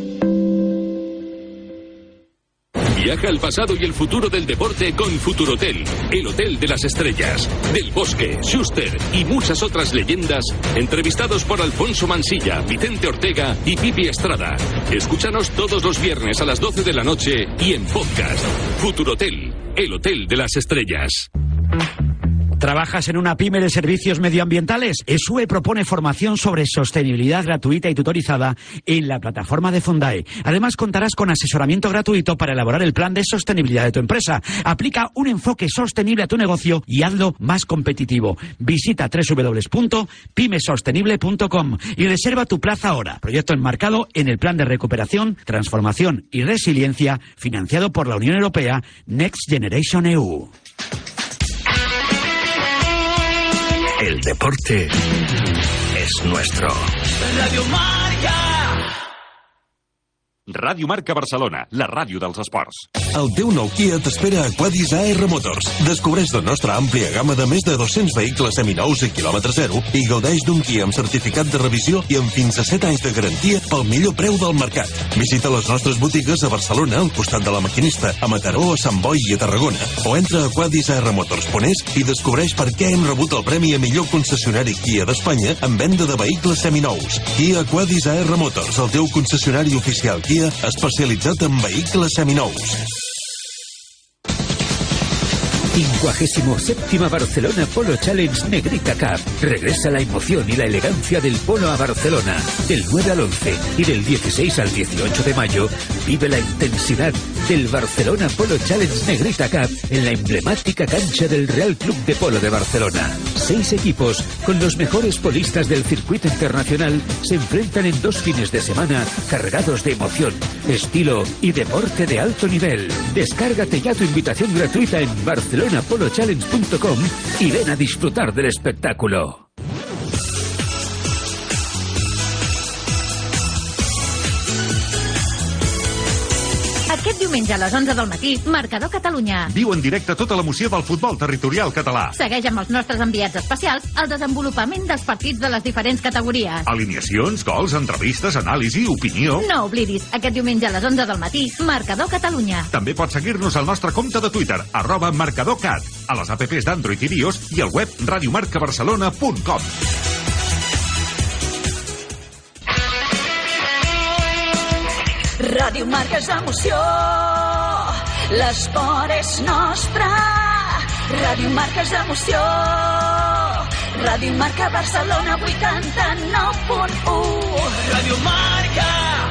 Viaja al pasado y el futuro del deporte con Futurotel, el hotel de las estrellas, Del Bosque, Schuster y muchas otras leyendas, entrevistados por Alfonso Mansilla, Vicente Ortega y Pipi Estrada. Escúchanos todos los viernes a las 12 de la noche y en podcast. Futurotel, el hotel de las estrellas. ¿Trabajas en una pyme de servicios medioambientales? ESUE propone formación sobre sostenibilidad gratuita y tutorizada en la plataforma de Fundae. Además, contarás con asesoramiento gratuito para elaborar el plan de sostenibilidad de tu empresa. Aplica un enfoque sostenible a tu negocio y hazlo más competitivo. Visita www.pymesostenible.com y reserva tu plaza ahora. Proyecto enmarcado en el Plan de Recuperación, Transformación y Resiliencia financiado por la Unión Europea Next Generation EU. El deporte es nuestro. Radio Marca. Ràdio Marca Barcelona, la ràdio dels esports. El teu nou Kia t'espera a Quadis AR Motors. Descobreix la nostra àmplia gamma de més de 200 vehicles seminous i quilòmetre zero i gaudeix d'un Kia amb certificat de revisió i amb fins a 7 anys de garantia pel millor preu del mercat. Visita les nostres botigues a Barcelona, al costat de la Maquinista, a Mataró, a Sant Boi i a Tarragona. O entra a quadisarmotors.es i descobreix per què hem rebut el premi a millor concessionari Kia d'Espanya en venda de vehicles seminous. Kia Quadis AR Motors, el teu concessionari oficial Kia especialitzat en vehicles seminous. 57ª Barcelona Polo Challenge Negrita Cup. Regresa la emoción y la elegancia del polo a Barcelona. Del 9 al 11 y del 16 al 18 de mayo, vive la intensidad del Barcelona Polo Challenge Negrita Cup en la emblemática cancha del Real Club de Polo de Barcelona. 6 equipos con los mejores polistas del circuito internacional se enfrentan en 2 fines de semana cargados de emoción, estilo y deporte de alto nivel. Descárgate ya tu invitación gratuita en barcelonapolochallenge.com y ven a disfrutar del espectáculo. Aquest diumenge a les 11 del matí, Marcador Catalunya. Viu en directe tota l'emoció del futbol territorial català. Segueix amb els nostres enviats especials el desenvolupament dels partits de les diferents categories. Alineacions, gols, entrevistes, anàlisi, opinió... No oblidis, aquest diumenge a les 11 del matí, Marcador Catalunya. També pots seguir-nos al nostre compte de Twitter, @marcadorcat, a les apps d'Android i iOS i al web radiomarcabarcelona.com. Ràdio Marca és emoció, l'esport és nostre. Ràdio Marca és emoció, Ràdio Marca Barcelona 89.1. Ràdio Marca.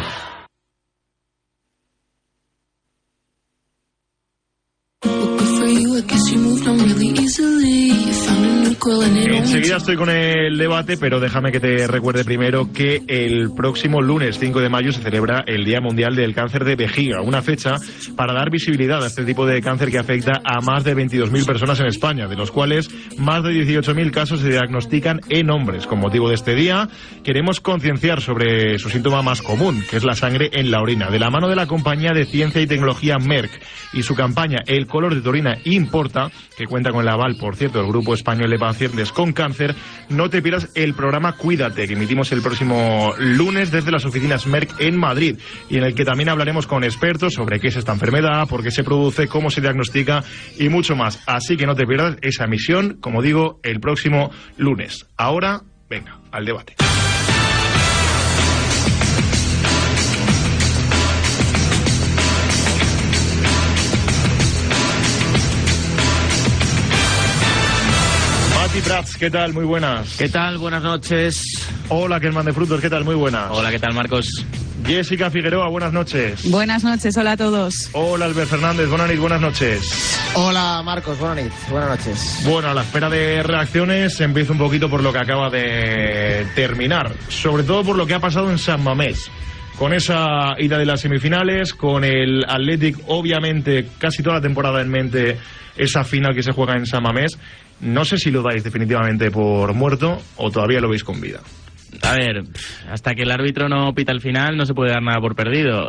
Enseguida estoy con el debate, pero déjame que te recuerde primero que el próximo lunes 5 de mayo se celebra el Día Mundial del Cáncer de Vejiga, una fecha para dar visibilidad a este tipo de cáncer que afecta a más de 22.000 personas en España, de los cuales más de 18.000 casos se diagnostican en hombres. Con motivo de este día, queremos concienciar sobre su síntoma más común, que es la sangre en la orina. De la mano de la compañía de ciencia y tecnología Merck y su campaña El color de tu orina importa, que cuenta con el aval, por cierto, del Grupo Español de Pacientes con Cáncer, no te pierdas el programa Cuídate, que emitimos el próximo lunes desde las oficinas Merck en Madrid, y en el que también hablaremos con expertos sobre qué es esta enfermedad, por qué se produce, cómo se diagnostica y mucho más. Así que no te pierdas esa emisión, como digo, el próximo lunes. Ahora, venga, al debate. Prats, ¿qué tal? Muy buenas. ¿Qué tal? Buenas noches. Hola, Kerman de Frutos, ¿qué tal? Muy buenas. Hola, ¿qué tal, Marcos? Jessica Figueroa, buenas noches. Buenas noches, hola a todos. Hola, Albert Fernández, buenas noches. Hola, Marcos, buenas noches. Bueno, a la espera de reacciones, empiezo un poquito por lo que acaba de terminar, sobre todo por lo que ha pasado en San Mamés. Con esa ida de las semifinales, con el Athletic, obviamente, casi toda la temporada en mente, esa final que se juega en San Mamés. No sé si lo dais definitivamente por muerto o todavía lo veis con vida. A ver, hasta que el árbitro no pita el final no se puede dar nada por perdido.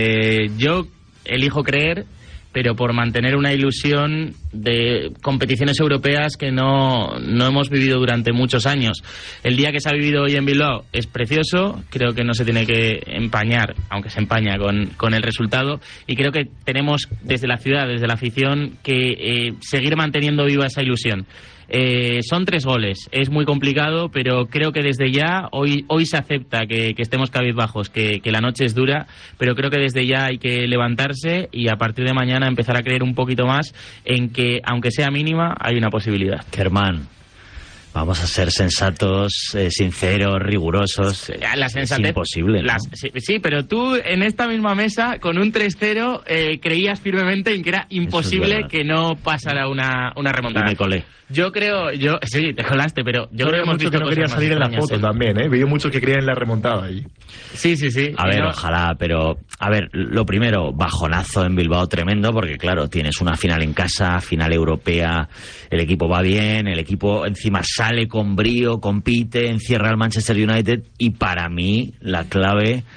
Yo elijo creer, pero por mantener una ilusión de competiciones europeas que no hemos vivido durante muchos años. El día que se ha vivido hoy en Bilbao es precioso, creo que no se tiene que empañar, aunque se empaña con el resultado, y creo que tenemos desde la ciudad, desde la afición, que seguir manteniendo viva esa ilusión. Son 3 goles, es muy complicado, pero creo que desde ya, hoy se acepta que estemos cabizbajos, que la noche es dura, pero creo que desde ya hay que levantarse y a partir de mañana empezar a creer un poquito más en que, aunque sea mínima, hay una posibilidad. Germán, vamos a ser sensatos, sinceros, rigurosos. La sensatez, es imposible, ¿no? Sí, pero tú en esta misma mesa, con un 3-0, creías firmemente en que era imposible que no pasara una remontada. Y me colé. Yo creo, sí, te colaste, pero yo creo que hemos mucho visto que no quería salir en la foto también, ¿eh? Veía mucho que creía en la remontada ahí. Sí. A ver, ojalá, pero a ver, lo primero, bajonazo en Bilbao tremendo, porque claro, tienes una final en casa, final europea, el equipo va bien, el equipo encima sale con brío, compite, encierra al Manchester United, y para mí la clave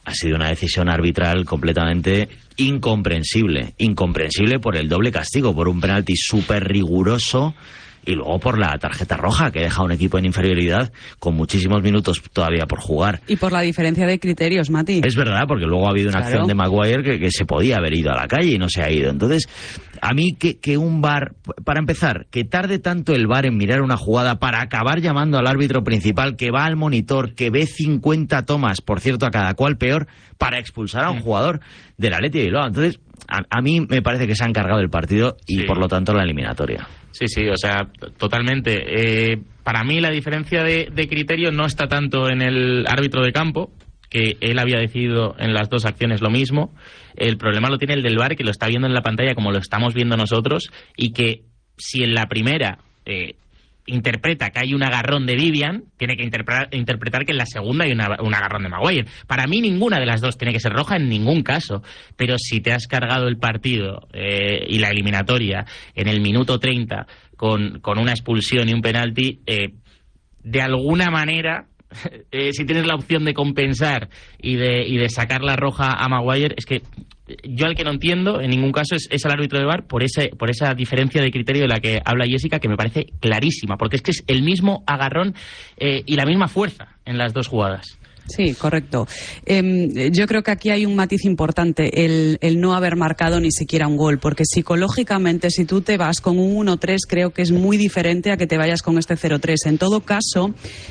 ha sido una decisión arbitral completamente incomprensible por el doble castigo, por un penalti súper riguroso y luego por la tarjeta roja que deja a un equipo en inferioridad con muchísimos minutos todavía por jugar. Y por la diferencia de criterios, Mati. Es verdad, porque luego ha habido una acción de Maguire que se podía haber ido a la calle y no se ha ido. Entonces, a mí que un VAR, para empezar, que tarde tanto el VAR en mirar una jugada para acabar llamando al árbitro principal que va al monitor, que ve 50 tomas, por cierto, a cada cual peor, para expulsar a un jugador del Athletic de Bilbao. Entonces, a mí me parece que se han cargado el partido y por lo tanto la eliminatoria. Sí, o sea, totalmente. Para mí la diferencia de criterio no está tanto en el árbitro de campo, que él había decidido en las dos acciones lo mismo. El problema lo tiene el del VAR, que lo está viendo en la pantalla como lo estamos viendo nosotros, y que si en la primera interpreta que hay un agarrón de Vivian, tiene que interpretar que en la segunda hay un agarrón de Maguire. Para mí ninguna de las dos tiene que ser roja en ningún caso, pero si te has cargado el partido y la eliminatoria en el minuto 30 con una expulsión y un penalti, de alguna manera, si tienes la opción de compensar y de sacar la roja a Maguire, es que yo al que no entiendo en ningún caso es al árbitro de VAR por esa diferencia de criterio de la que habla Jessica, que me parece clarísima, porque es que es el mismo agarrón y la misma fuerza en las dos jugadas. Sí, correcto. Yo creo que aquí hay un matiz importante, el no haber marcado ni siquiera un gol, porque psicológicamente si tú te vas con un 1-3 creo que es muy diferente a que te vayas con este 0-3. En todo caso,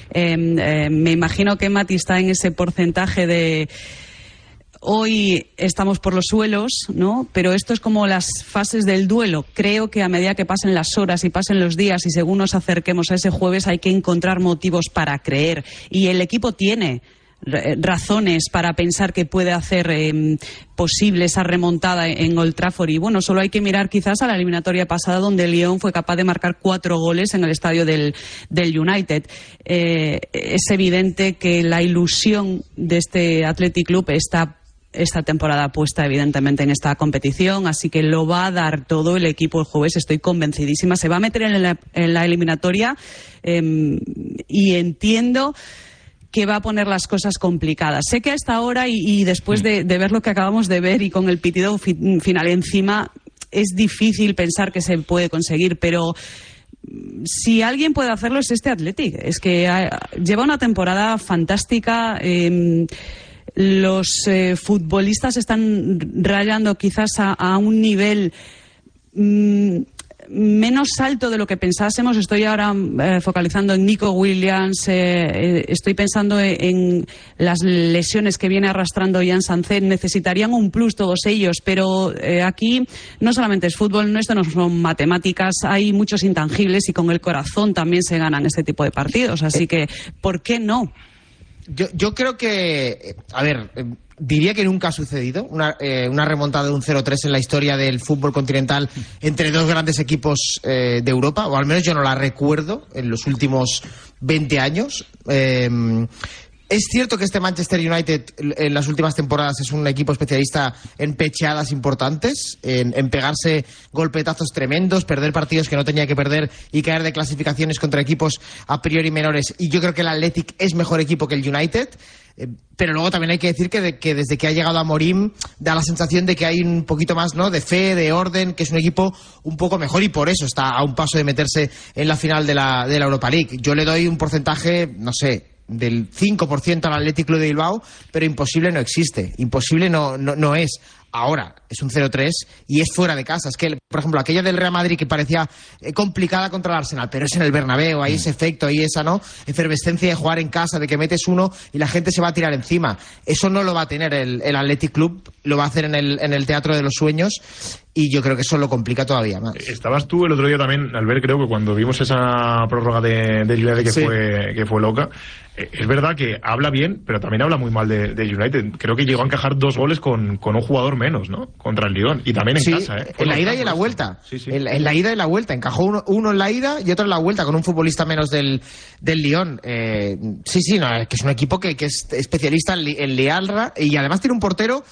me imagino que Mati está en ese porcentaje de... Hoy estamos por los suelos, ¿no? Pero esto es como las fases del duelo. Creo que a medida que pasen las horas y pasen los días y según nos acerquemos a ese jueves hay que encontrar motivos para creer. Y el equipo tiene razones para pensar que puede hacer posible esa remontada en Old Trafford. Y bueno, solo hay que mirar quizás a la eliminatoria pasada donde el Lyon fue capaz de marcar 4 goles en el estadio del United. Es evidente que la ilusión de este Athletic Club está esta temporada puesta evidentemente en esta competición, así que lo va a dar todo el equipo el jueves, estoy convencidísima, se va a meter en la eliminatoria y entiendo que va a poner las cosas complicadas. Sé que a esta hora y después de ver lo que acabamos de ver y con el pitido final encima, es difícil pensar que se puede conseguir, pero si alguien puede hacerlo es este Athletic, es que lleva una temporada fantástica. Los futbolistas están rayando quizás a un nivel menos alto de lo que pensásemos. Estoy ahora focalizando en Nico Williams, estoy pensando en las lesiones que viene arrastrando Jan Sanzet. Necesitarían un plus todos ellos, pero aquí no solamente es fútbol, no, esto no son matemáticas, hay muchos intangibles y con el corazón también se ganan este tipo de partidos, así que ¿por qué no? Yo creo que, diría que nunca ha sucedido una remontada de un 0-3 en la historia del fútbol continental entre dos grandes equipos de Europa, o al menos yo no la recuerdo en los últimos 20 años. Es cierto que este Manchester United en las últimas temporadas es un equipo especialista en pecheadas importantes, en pegarse golpetazos tremendos, perder partidos que no tenía que perder y caer de clasificaciones contra equipos a priori menores. Y yo creo que el Athletic es mejor equipo que el United. Pero luego también hay que decir que desde que ha llegado Amorim da la sensación de que hay un poquito más, ¿no?, de fe, de orden, que es un equipo un poco mejor y por eso está a un paso de meterse en la final de la Europa League. Yo le doy un porcentaje, no sé, del 5% al Athletic Club de Bilbao, pero imposible no existe, imposible no es. Ahora es un 0-3 y es fuera de casa. Es que, por ejemplo, aquella del Real Madrid que parecía complicada contra el Arsenal, pero es en el Bernabéu, hay ese efecto, hay esa efervescencia de jugar en casa, de que metes uno y la gente se va a tirar encima. Eso no lo va a tener el Athletic Club, lo va a hacer en el Teatro de los Sueños y yo creo que eso lo complica todavía más. Estabas tú el otro día también, Albert, creo que cuando vimos esa prórroga de United que fue loca. Es verdad que habla bien, pero también habla muy mal de United. Creo que llegó a encajar 2 goles con un jugador menos, ¿no? Contra el Lyon. Y también en casa, ¿eh? En la ida y en la vuelta. Sí. En la ida y la vuelta. Encajó uno en la ida y otro en la vuelta, con un futbolista menos del Lyon. Es que es un equipo que es especialista en liarla y además tiene un portero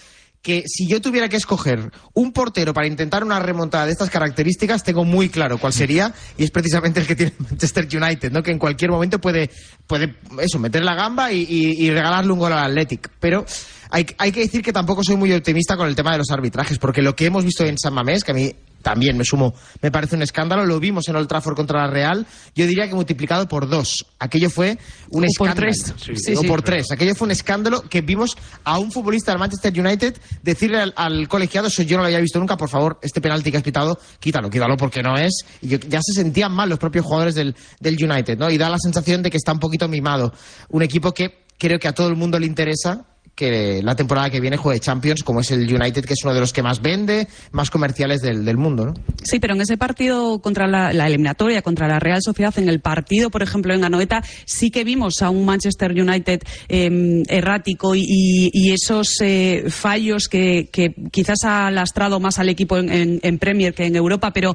que si yo tuviera que escoger un portero para intentar una remontada de estas características, tengo muy claro cuál sería, y es precisamente el que tiene Manchester United, ¿no? Que en cualquier momento puede eso, meter la gamba y regalarle un gol al Athletic. Pero hay que decir que tampoco soy muy optimista con el tema de los arbitrajes, porque lo que hemos visto en San Mamés, que a mí también me parece un escándalo, lo vimos en Old Trafford contra la Real, yo diría que multiplicado por 2. Aquello fue un escándalo. Por 3. Aquello fue un escándalo que vimos a un futbolista del Manchester United decirle al colegiado, eso yo no lo había visto nunca, por favor, este penalti que has pitado, quítalo porque no es. Y ya se sentían mal los propios jugadores del United, ¿no? Y da la sensación de que está un poquito mimado. Un equipo que creo que a todo el mundo le interesa que la temporada que viene juegue Champions, como es el United, que es uno de los que más vende, más comerciales del mundo, ¿no? Sí, pero en ese partido contra la eliminatoria, contra la Real Sociedad, en el partido, por ejemplo, en Anoeta, sí que vimos a un Manchester United errático y esos fallos que quizás ha lastrado más al equipo en Premier que en Europa, pero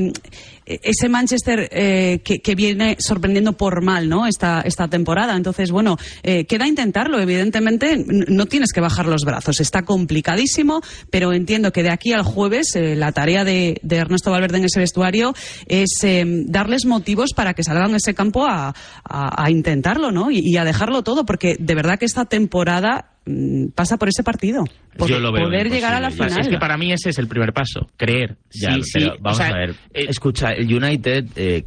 ese Manchester que viene sorprendiendo por mal, ¿no? Esta temporada. Entonces, bueno, queda intentarlo. Evidentemente, no tienes que bajar los brazos. Está complicadísimo, pero entiendo que de aquí al jueves la tarea de Ernesto Valverde en ese vestuario es darles motivos para que salgan a ese campo a intentarlo, ¿no? Y a dejarlo todo, porque de verdad que esta temporada pasa por ese partido. Yo lo veo poder llegar a la final. Es que para mí ese es el primer paso, creer. Ya, pero vamos a ver. Escucha, el United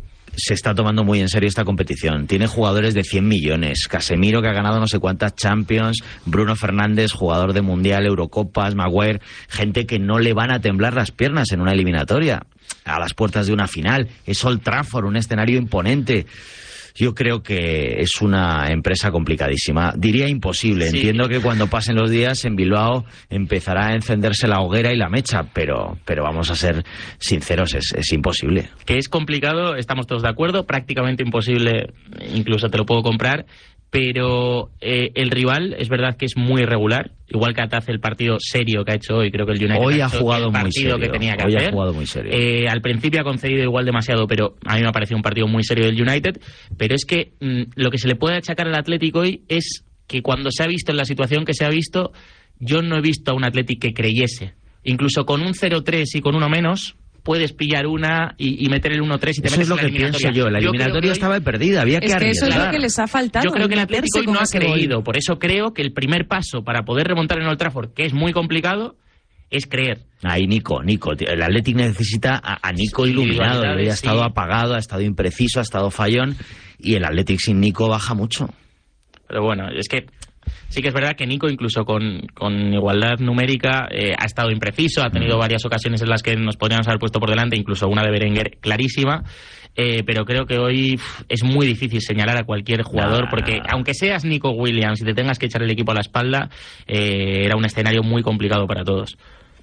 se está tomando muy en serio esta competición. Tiene jugadores de 100 millones. Casemiro, que ha ganado no sé cuántas Champions. Bruno Fernández, jugador de Mundial, Eurocopas. Maguire, gente que no le van a temblar las piernas en una eliminatoria. A las puertas de una final. Es Old Trafford, un escenario imponente. Yo creo que es una empresa complicadísima. Diría imposible. Sí. Entiendo que cuando pasen los días en Bilbao empezará a encenderse la hoguera y la mecha, pero vamos a ser sinceros, es imposible. Que es complicado, estamos todos de acuerdo, prácticamente imposible, incluso te lo puedo comprar, pero el rival es verdad que es muy irregular, igual que hace el partido serio que ha hecho hoy. Creo que el United hoy ha jugado el partido que tenía que hacer. Hoy ha jugado muy serio. Al principio ha concedido igual demasiado, pero a mí me ha parecido un partido muy serio del United. Pero es que lo que se le puede achacar al Athletic hoy es que cuando se ha visto en la situación que se ha visto, yo no he visto a un Athletic que creyese. Incluso con un 0-3 y con uno menos, puedes pillar una y meter el 1-3 y te metes en la eliminatoria. Eso es lo que pienso yo. La eliminatoria estaba perdida, había que arriesgar. Eso es lo que les ha faltado. Yo creo que el Atlético hoy no ha creído. Por eso creo que el primer paso para poder remontar en Old Trafford, que es muy complicado, es creer. Ahí Nico. El Athletic necesita a Nico iluminado. Ha estado apagado, ha estado impreciso, ha estado fallón. Y el Athletic sin Nico baja mucho. Pero bueno, es que sí que es verdad que Nico, incluso con igualdad numérica, ha estado impreciso, ha tenido varias ocasiones en las que nos podríamos haber puesto por delante, incluso una de Berenguer clarísima, pero creo que hoy es muy difícil señalar a cualquier jugador, porque aunque seas Nico Williams y te tengas que echar el equipo a la espalda, era un escenario muy complicado para todos.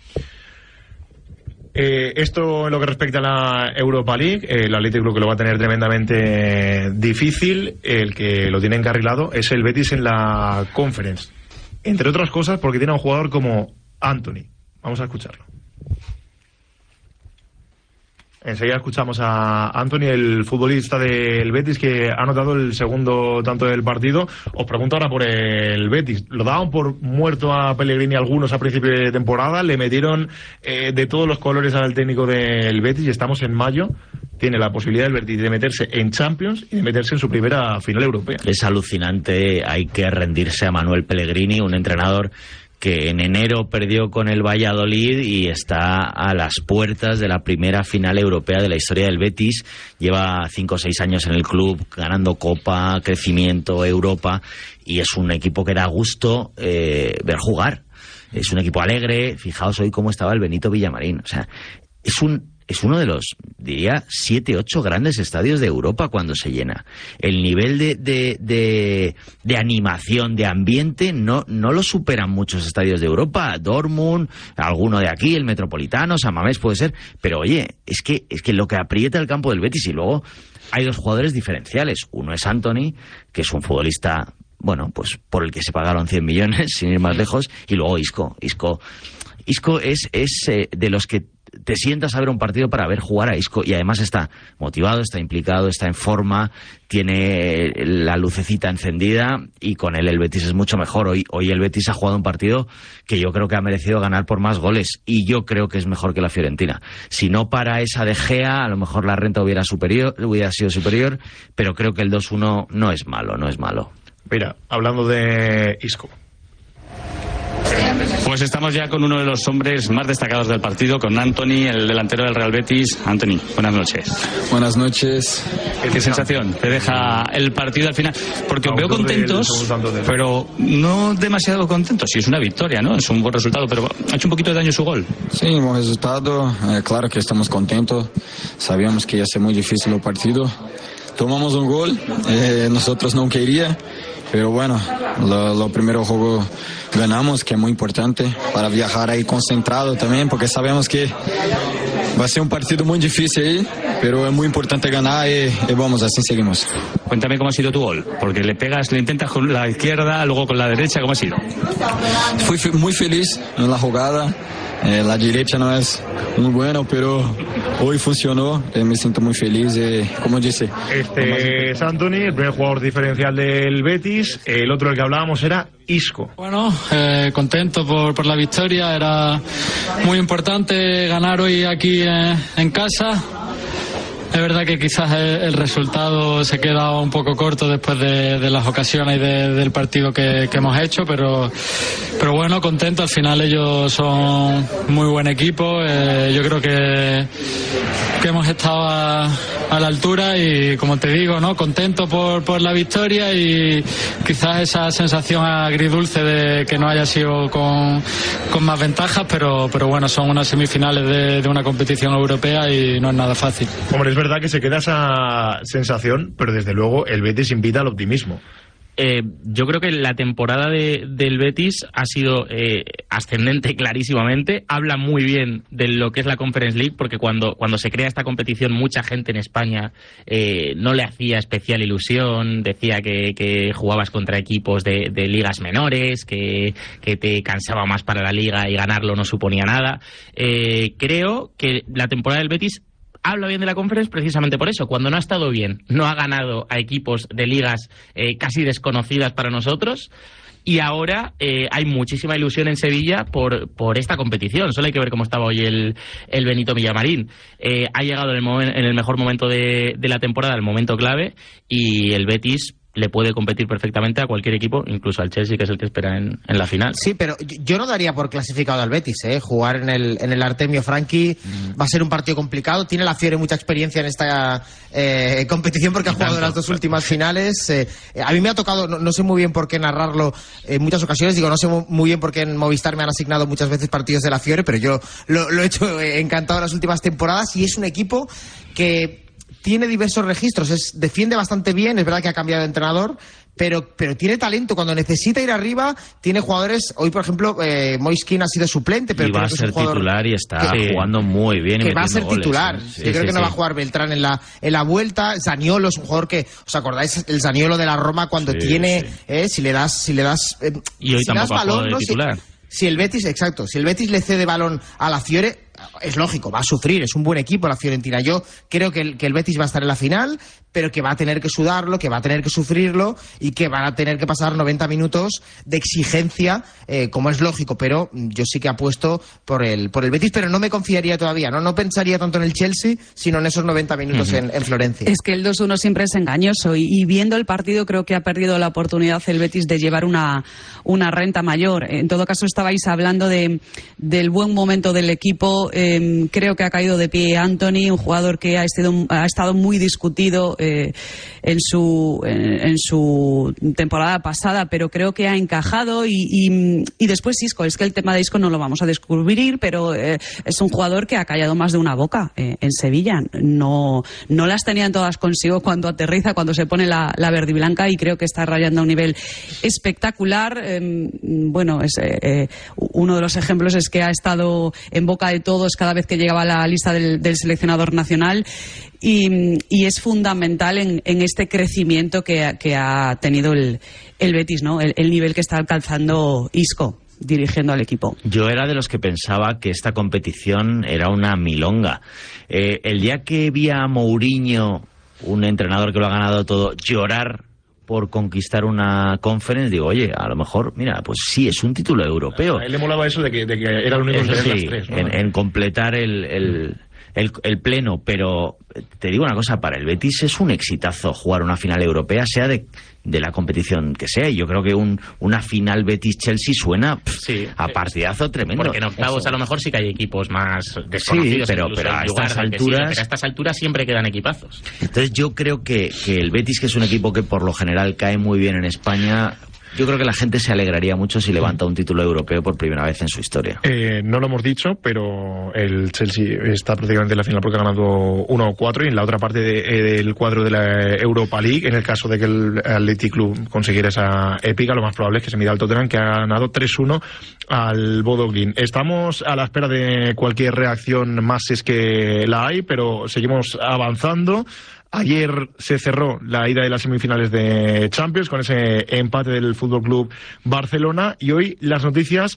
Esto en lo que respecta a la Europa League, el Athletic creo que lo va a tener tremendamente difícil. El que lo tiene encarrilado es el Betis en la Conference, entre otras cosas porque tiene a un jugador como Anthony. Vamos a escucharlo. Enseguida escuchamos a Anthony, el futbolista del Betis, que ha anotado el segundo tanto del partido. Os pregunto ahora por el Betis. Lo daban por muerto a Pellegrini algunos a principio de temporada. Le metieron de todos los colores al técnico del Betis y estamos en mayo. Tiene la posibilidad el Betis de meterse en Champions y de meterse en su primera final europea. Es alucinante. Hay que rendirse a Manuel Pellegrini, un entrenador que en enero perdió con el Valladolid y está a las puertas de la primera final europea de la historia del Betis. Lleva 5 o 6 años en el club, ganando Copa, crecimiento, Europa, y es un equipo que da gusto ver jugar. Es un equipo alegre. Fijaos hoy cómo estaba el Benito Villamarín. O sea, es uno de los, diría, 7, 8 grandes estadios de Europa cuando se llena. El nivel de animación, de ambiente, no lo superan muchos estadios de Europa. Dortmund, alguno de aquí, el Metropolitano, San Mamés puede ser. Pero oye, es que lo que aprieta el campo del Betis, y luego hay 2 jugadores diferenciales. Uno es Anthony, que es un futbolista, bueno, pues por el que se pagaron 100 millones, sin ir más lejos, y luego Isco es de los que te sientas a ver un partido para ver jugar a Isco, y además está motivado, está implicado, está en forma, tiene la lucecita encendida, y con él el Betis es mucho mejor. Hoy el Betis ha jugado un partido que yo creo que ha merecido ganar por más goles, y yo creo que es mejor que la Fiorentina. Si no para esa De Gea, a lo mejor la renta hubiera sido superior, pero creo que el 2-1 no es malo. Mira, hablando de Isco. Pues estamos ya con uno de los hombres más destacados del partido, con Antony, el delantero del Real Betis. Antony, buenas noches. Buenas noches. ¿Qué sensación te deja el partido al final? Porque os veo contentos, pero no demasiado contentos. Sí, es una victoria, ¿no? Es un buen resultado, pero ha hecho un poquito de daño su gol. Sí, un buen resultado. Claro que estamos contentos. Sabíamos que iba a ser muy difícil el partido. Tomamos un gol, nosotros no queríamos. Pero bueno, lo primero juego ganamos, que es muy importante para viajar ahí concentrado también, porque sabemos que va a ser un partido muy difícil ahí, pero es muy importante ganar y vamos, así seguimos. Cuéntame cómo ha sido tu gol, porque le intentas con la izquierda, luego con la derecha, ¿cómo ha sido? Fui muy feliz en la jugada. La derecha no es muy bueno, pero hoy funcionó. Me siento muy feliz. Como dice, este es Antony, el primer jugador diferencial del Betis. El otro del que hablábamos era Isco. Bueno, contento por la victoria. Era muy importante ganar hoy aquí en casa. Es verdad que quizás el resultado se queda un poco corto después de las ocasiones y del partido que hemos hecho, pero bueno, contento. Al final ellos son muy buen equipo. Yo creo que hemos estado a la altura y, como te digo, ¿no? Contento por la victoria, y quizás esa sensación agridulce de que no haya sido con más ventajas, pero bueno, son unas semifinales de una competición europea y no es nada fácil. Hombre, es verdad que se queda esa sensación, pero desde luego el Betis invita al optimismo. Yo creo que la temporada del Betis ha sido ascendente clarísimamente. Habla muy bien de lo que es la Conference League, porque cuando se crea esta competición, mucha gente en España no le hacía especial ilusión, decía que jugabas contra equipos de ligas menores, que te cansaba más para la liga y ganarlo no suponía nada. Creo que la temporada del Betis habla bien de la Conference precisamente por eso. Cuando no ha estado bien, no ha ganado a equipos de ligas casi desconocidas para nosotros, y ahora hay muchísima ilusión en Sevilla por esta competición. Solo hay que ver cómo estaba hoy el Benito Villamarín. Ha llegado en el mejor momento de la temporada, el momento clave, y el Betis le puede competir perfectamente a cualquier equipo, incluso al Chelsea, que es el que espera en la final. Sí, pero yo no daría por clasificado al Betis, Jugar en el Artemio Franchi va a ser un partido complicado. Tiene la Fiore mucha experiencia en esta competición, porque ha jugado las dos últimas finales. A mí me ha tocado, no sé muy bien por qué narrarlo en muchas ocasiones. Digo, no sé muy bien por qué en Movistar me han asignado muchas veces partidos de la Fiore, pero yo lo he hecho encantado en las últimas temporadas, y es un equipo que tiene diversos registros. Defiende bastante bien, es verdad que ha cambiado de entrenador, pero tiene talento. Cuando necesita ir arriba, tiene jugadores. Hoy, por ejemplo, Moise Kean ha sido suplente, pero y va a ser titular y está jugando muy bien. Que va a ser goles, titular. Sí, yo creo que no va a jugar Beltrán en la vuelta. Zaniolo es un jugador que, ¿os acordáis? El Zaniolo de la Roma, cuando tiene, si le das y hoy si tampoco das ha jugado balón, de titular. Si el Betis le cede balón a la Fiore, es lógico, va a sufrir. Es un buen equipo la Fiorentina. Yo creo que el Betis va a estar en la final, pero que va a tener que sudarlo, que va a tener que sufrirlo, y que van a tener que pasar 90 minutos de exigencia, como es lógico. Pero yo sí que apuesto por el Betis, pero no me confiaría todavía. No pensaría tanto en el Chelsea, sino en esos 90 minutos en Florencia. Es que el 2-1 siempre es engañoso, y viendo el partido creo que ha perdido la oportunidad el Betis de llevar una renta mayor. En todo caso, estabais hablando del buen momento del equipo. Creo que ha caído de pie Antony, un jugador que ha estado muy discutido en su temporada pasada, pero creo que ha encajado, y después Isco. Es que el tema de Isco no lo vamos a descubrir, pero es un jugador que ha callado más de una boca en Sevilla. No las tenían todas consigo cuando aterriza, cuando se pone la verde y blanca, y creo que está rayando a un nivel espectacular. Bueno, uno de los ejemplos es que ha estado en boca de todos cada vez que llegaba a la lista del seleccionador nacional, y es fundamental en este crecimiento que ha tenido el Betis, ¿no? El nivel que está alcanzando Isco. dirigiendo al equipo. Yo era de los que pensaba que esta competición era una milonga. El día que vi a Mourinho, un entrenador que lo ha ganado todo, llorar por conquistar una Conference, digo, oye, a lo mejor, mira, pues sí, es un título europeo. A él le molaba eso de que era el único en tener las tres, ¿no? En completar el pleno, pero te digo una cosa, para el Betis es un exitazo jugar una final europea, sea de la competición que sea, y yo creo que una final Betis-Chelsea suena a partidazo tremendo. Porque en octavos a lo mejor sí que hay equipos más desconocidos. Sí, pero a estas alturas... pero a estas alturas siempre quedan equipazos. Entonces yo creo que el Betis, que es un equipo que por lo general cae muy bien en España... Yo creo que la gente se alegraría mucho si levanta un título europeo por primera vez en su historia. No lo hemos dicho, pero el Chelsea está prácticamente en la final porque ha ganado 1-4, y en la otra parte del cuadro de la Europa League, en el caso de que el Athletic Club consiguiera esa épica, lo más probable es que se mida al Tottenham, que ha ganado 3-1 al Bodo Glimt. Estamos a la espera de cualquier reacción más, si es que la hay, pero seguimos avanzando. Ayer se cerró la ida de las semifinales de Champions con ese empate del Fútbol Club Barcelona, y hoy las noticias,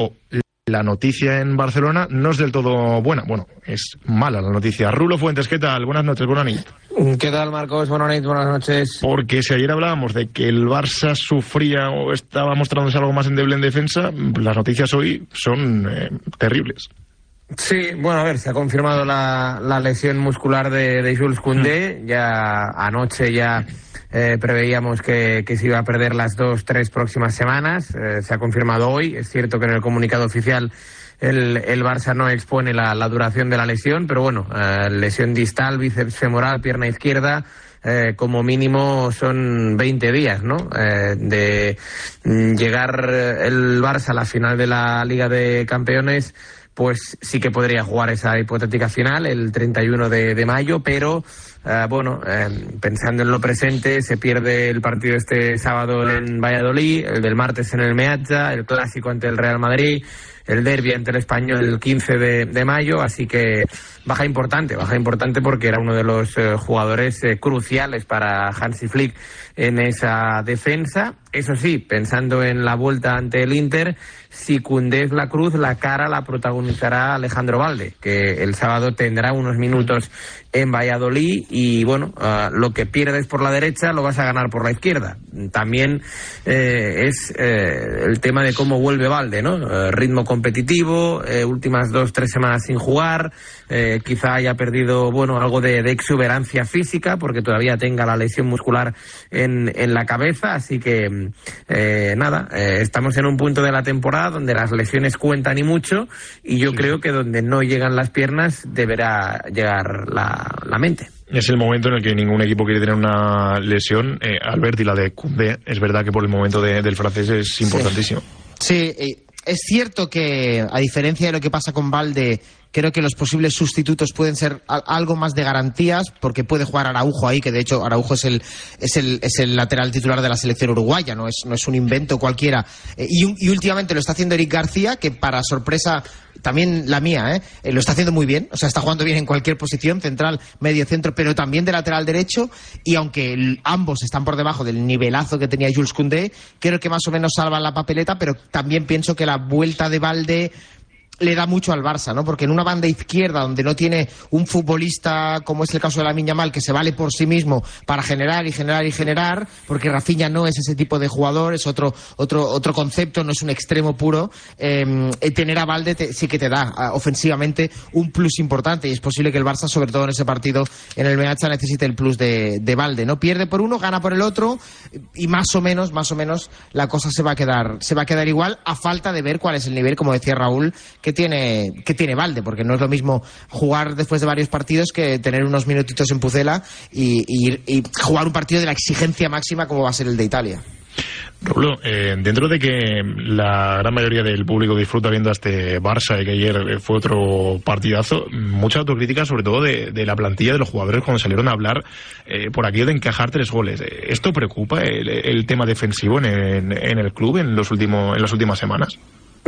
la noticia en Barcelona no es del todo buena. Bueno, es mala la noticia. Rulo Fuentes, ¿qué tal? Buenas noches, buenas noches. ¿Qué tal, Marcos? Buenas noches. Porque si ayer hablábamos de que el Barça sufría o estaba mostrándose algo más endeble en defensa, las noticias hoy son terribles. Sí, bueno, a ver, se ha confirmado la lesión muscular de Jules Koundé. Ya anoche preveíamos que se iba a perder las 2-3 próximas semanas. Se ha confirmado hoy. Es cierto que en el comunicado oficial el Barça no expone la duración de la lesión, pero bueno, lesión distal, bíceps femoral, pierna izquierda. Como mínimo son 20 días, ¿no? De llegar el Barça a la final de la Liga de Campeones, pues sí que podría jugar esa hipotética final el 31 de mayo, pero pensando en lo presente, se pierde el partido este sábado en Valladolid, el del martes en el Meazza, el clásico ante el Real Madrid, el derbi ante el Español el 15 de mayo, así que baja importante porque era uno de los jugadores cruciales para Hansi Flick en esa defensa. Eso sí, pensando en la vuelta ante el Inter, si Koundé es la cruz, la cara la protagonizará Alejandro Balde, que el sábado tendrá unos minutos en Valladolid, y bueno, lo que pierdes por la derecha lo vas a ganar por la izquierda. También es el tema de cómo vuelve Balde, ¿no? Ritmo competitivo, últimas 2-3 semanas sin jugar, quizá haya perdido algo de exuberancia física porque todavía tenga la lesión muscular en la cabeza, así que estamos en un punto de la temporada donde las lesiones cuentan y mucho, y yo creo que donde no llegan las piernas deberá llegar la mente. Es el momento en el que ningún equipo quiere tener una lesión. Albert, y la de Koundé, es verdad que por el momento del francés es importantísimo. Sí, es cierto que, a diferencia de lo que pasa con Balde, creo que los posibles sustitutos pueden ser algo más de garantías, porque puede jugar Araujo ahí, que de hecho Araujo es el lateral titular de la selección uruguaya, no es un invento cualquiera. Y últimamente lo está haciendo Eric García, que para sorpresa también la mía, lo está haciendo muy bien, o sea, está jugando bien en cualquier posición, central, medio centro, pero también de lateral derecho, y aunque ambos están por debajo del nivelazo que tenía Jules Koundé, creo que más o menos salvan la papeleta, pero también pienso que la vuelta de Balde le da mucho al Barça, ¿no? Porque en una banda izquierda donde no tiene un futbolista como es el caso de Lamine Yamal, que se vale por sí mismo para generar y generar y generar, porque Rafinha no es ese tipo de jugador, es otro concepto, no es un extremo puro, tener a Balde sí que te da ofensivamente un plus importante, y es posible que el Barça, sobre todo en ese partido en el Meazza, necesite el plus de Balde, ¿no? Pierde por uno, gana por el otro, y más o menos la cosa se va a quedar igual, a falta de ver cuál es el nivel, como decía Raúl, que tiene Balde, porque no es lo mismo jugar después de varios partidos que tener unos minutitos en Pucela y jugar un partido de la exigencia máxima como va a ser el de Italia. Rulo, dentro de que la gran mayoría del público disfruta viendo a este Barça, y que ayer fue otro partidazo, mucha autocrítica sobre todo de la plantilla, de los jugadores cuando salieron a hablar por aquello de encajar 3 goles. ¿Esto preocupa el tema defensivo en el club en las últimas semanas?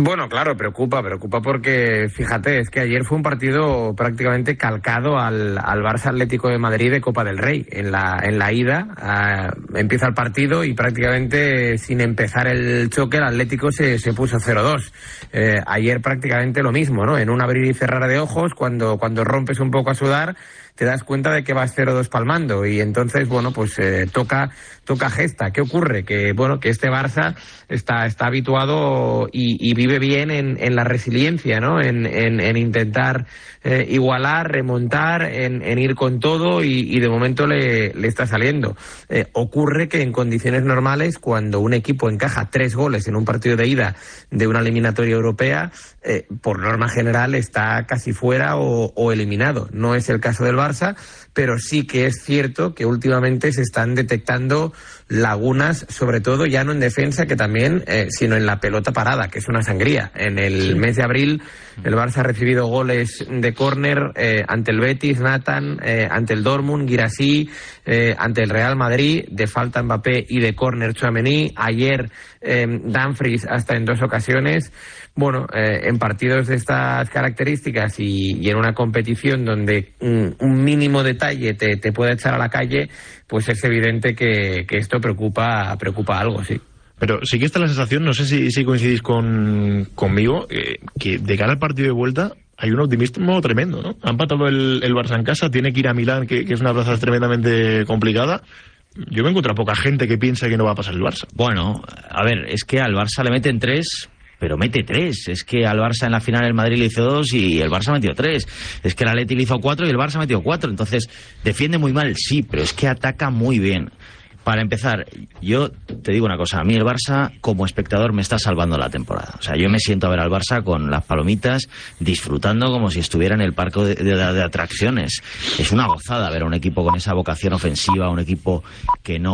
Bueno, claro, preocupa porque, fíjate, es que ayer fue un partido prácticamente calcado al Barça Atlético de Madrid de Copa del Rey. En la ida empieza el partido y prácticamente sin empezar el choque el Atlético se puso 0-2. Ayer prácticamente lo mismo, ¿no? En un abrir y cerrar de ojos, cuando rompes un poco a sudar, te das cuenta de que vas 0-2 palmando y entonces, bueno, pues toca gesta. ¿Qué ocurre? Que, bueno, que este Barça está habituado y vive bien en la resiliencia, ¿no? En intentar igualar, remontar, en ir con todo y de momento le está saliendo. Ocurre que en condiciones normales, cuando un equipo encaja 3 goles en un partido de ida de una eliminatoria europea, por norma general está casi fuera o eliminado. No es el caso del Barça, pero sí que es cierto que últimamente se están detectando lagunas, sobre todo ya no en defensa, que también, sino en la pelota parada, que es una sangría. En el mes de abril el Barça ha recibido goles de córner ante el Betis, Nathan, ante el Dortmund, Guirassy, ante el Real Madrid, de falta Mbappé y de córner Tchouaméni. Ayer Dumfries hasta en 2 ocasiones. Bueno, en partidos de estas características y en una competición donde un mínimo detalle te puede echar a la calle, pues es evidente que esto preocupa algo, sí. Pero sí que está la sensación, no sé si coincidís conmigo, que de cara al partido de vuelta hay un optimismo tremendo, ¿no? Ha empatado el Barça en casa, tiene que ir a Milán, que es una plaza tremendamente complicada. Yo me encuentro a poca gente que piensa que no va a pasar el Barça. Bueno, a ver, es que al Barça le meten 3... pero mete 3. Es que al Barça en la final el Madrid le hizo 2 y el Barça metió 3. Es que el Atleti le hizo 4 y el Barça metió 4. Entonces, defiende muy mal, sí, pero es que ataca muy bien. Para empezar, yo te digo una cosa, a mí el Barça como espectador me está salvando la temporada. O sea, yo me siento a ver al Barça con las palomitas, disfrutando como si estuviera en el parque de atracciones. Es una gozada ver a un equipo con esa vocación ofensiva, un equipo que no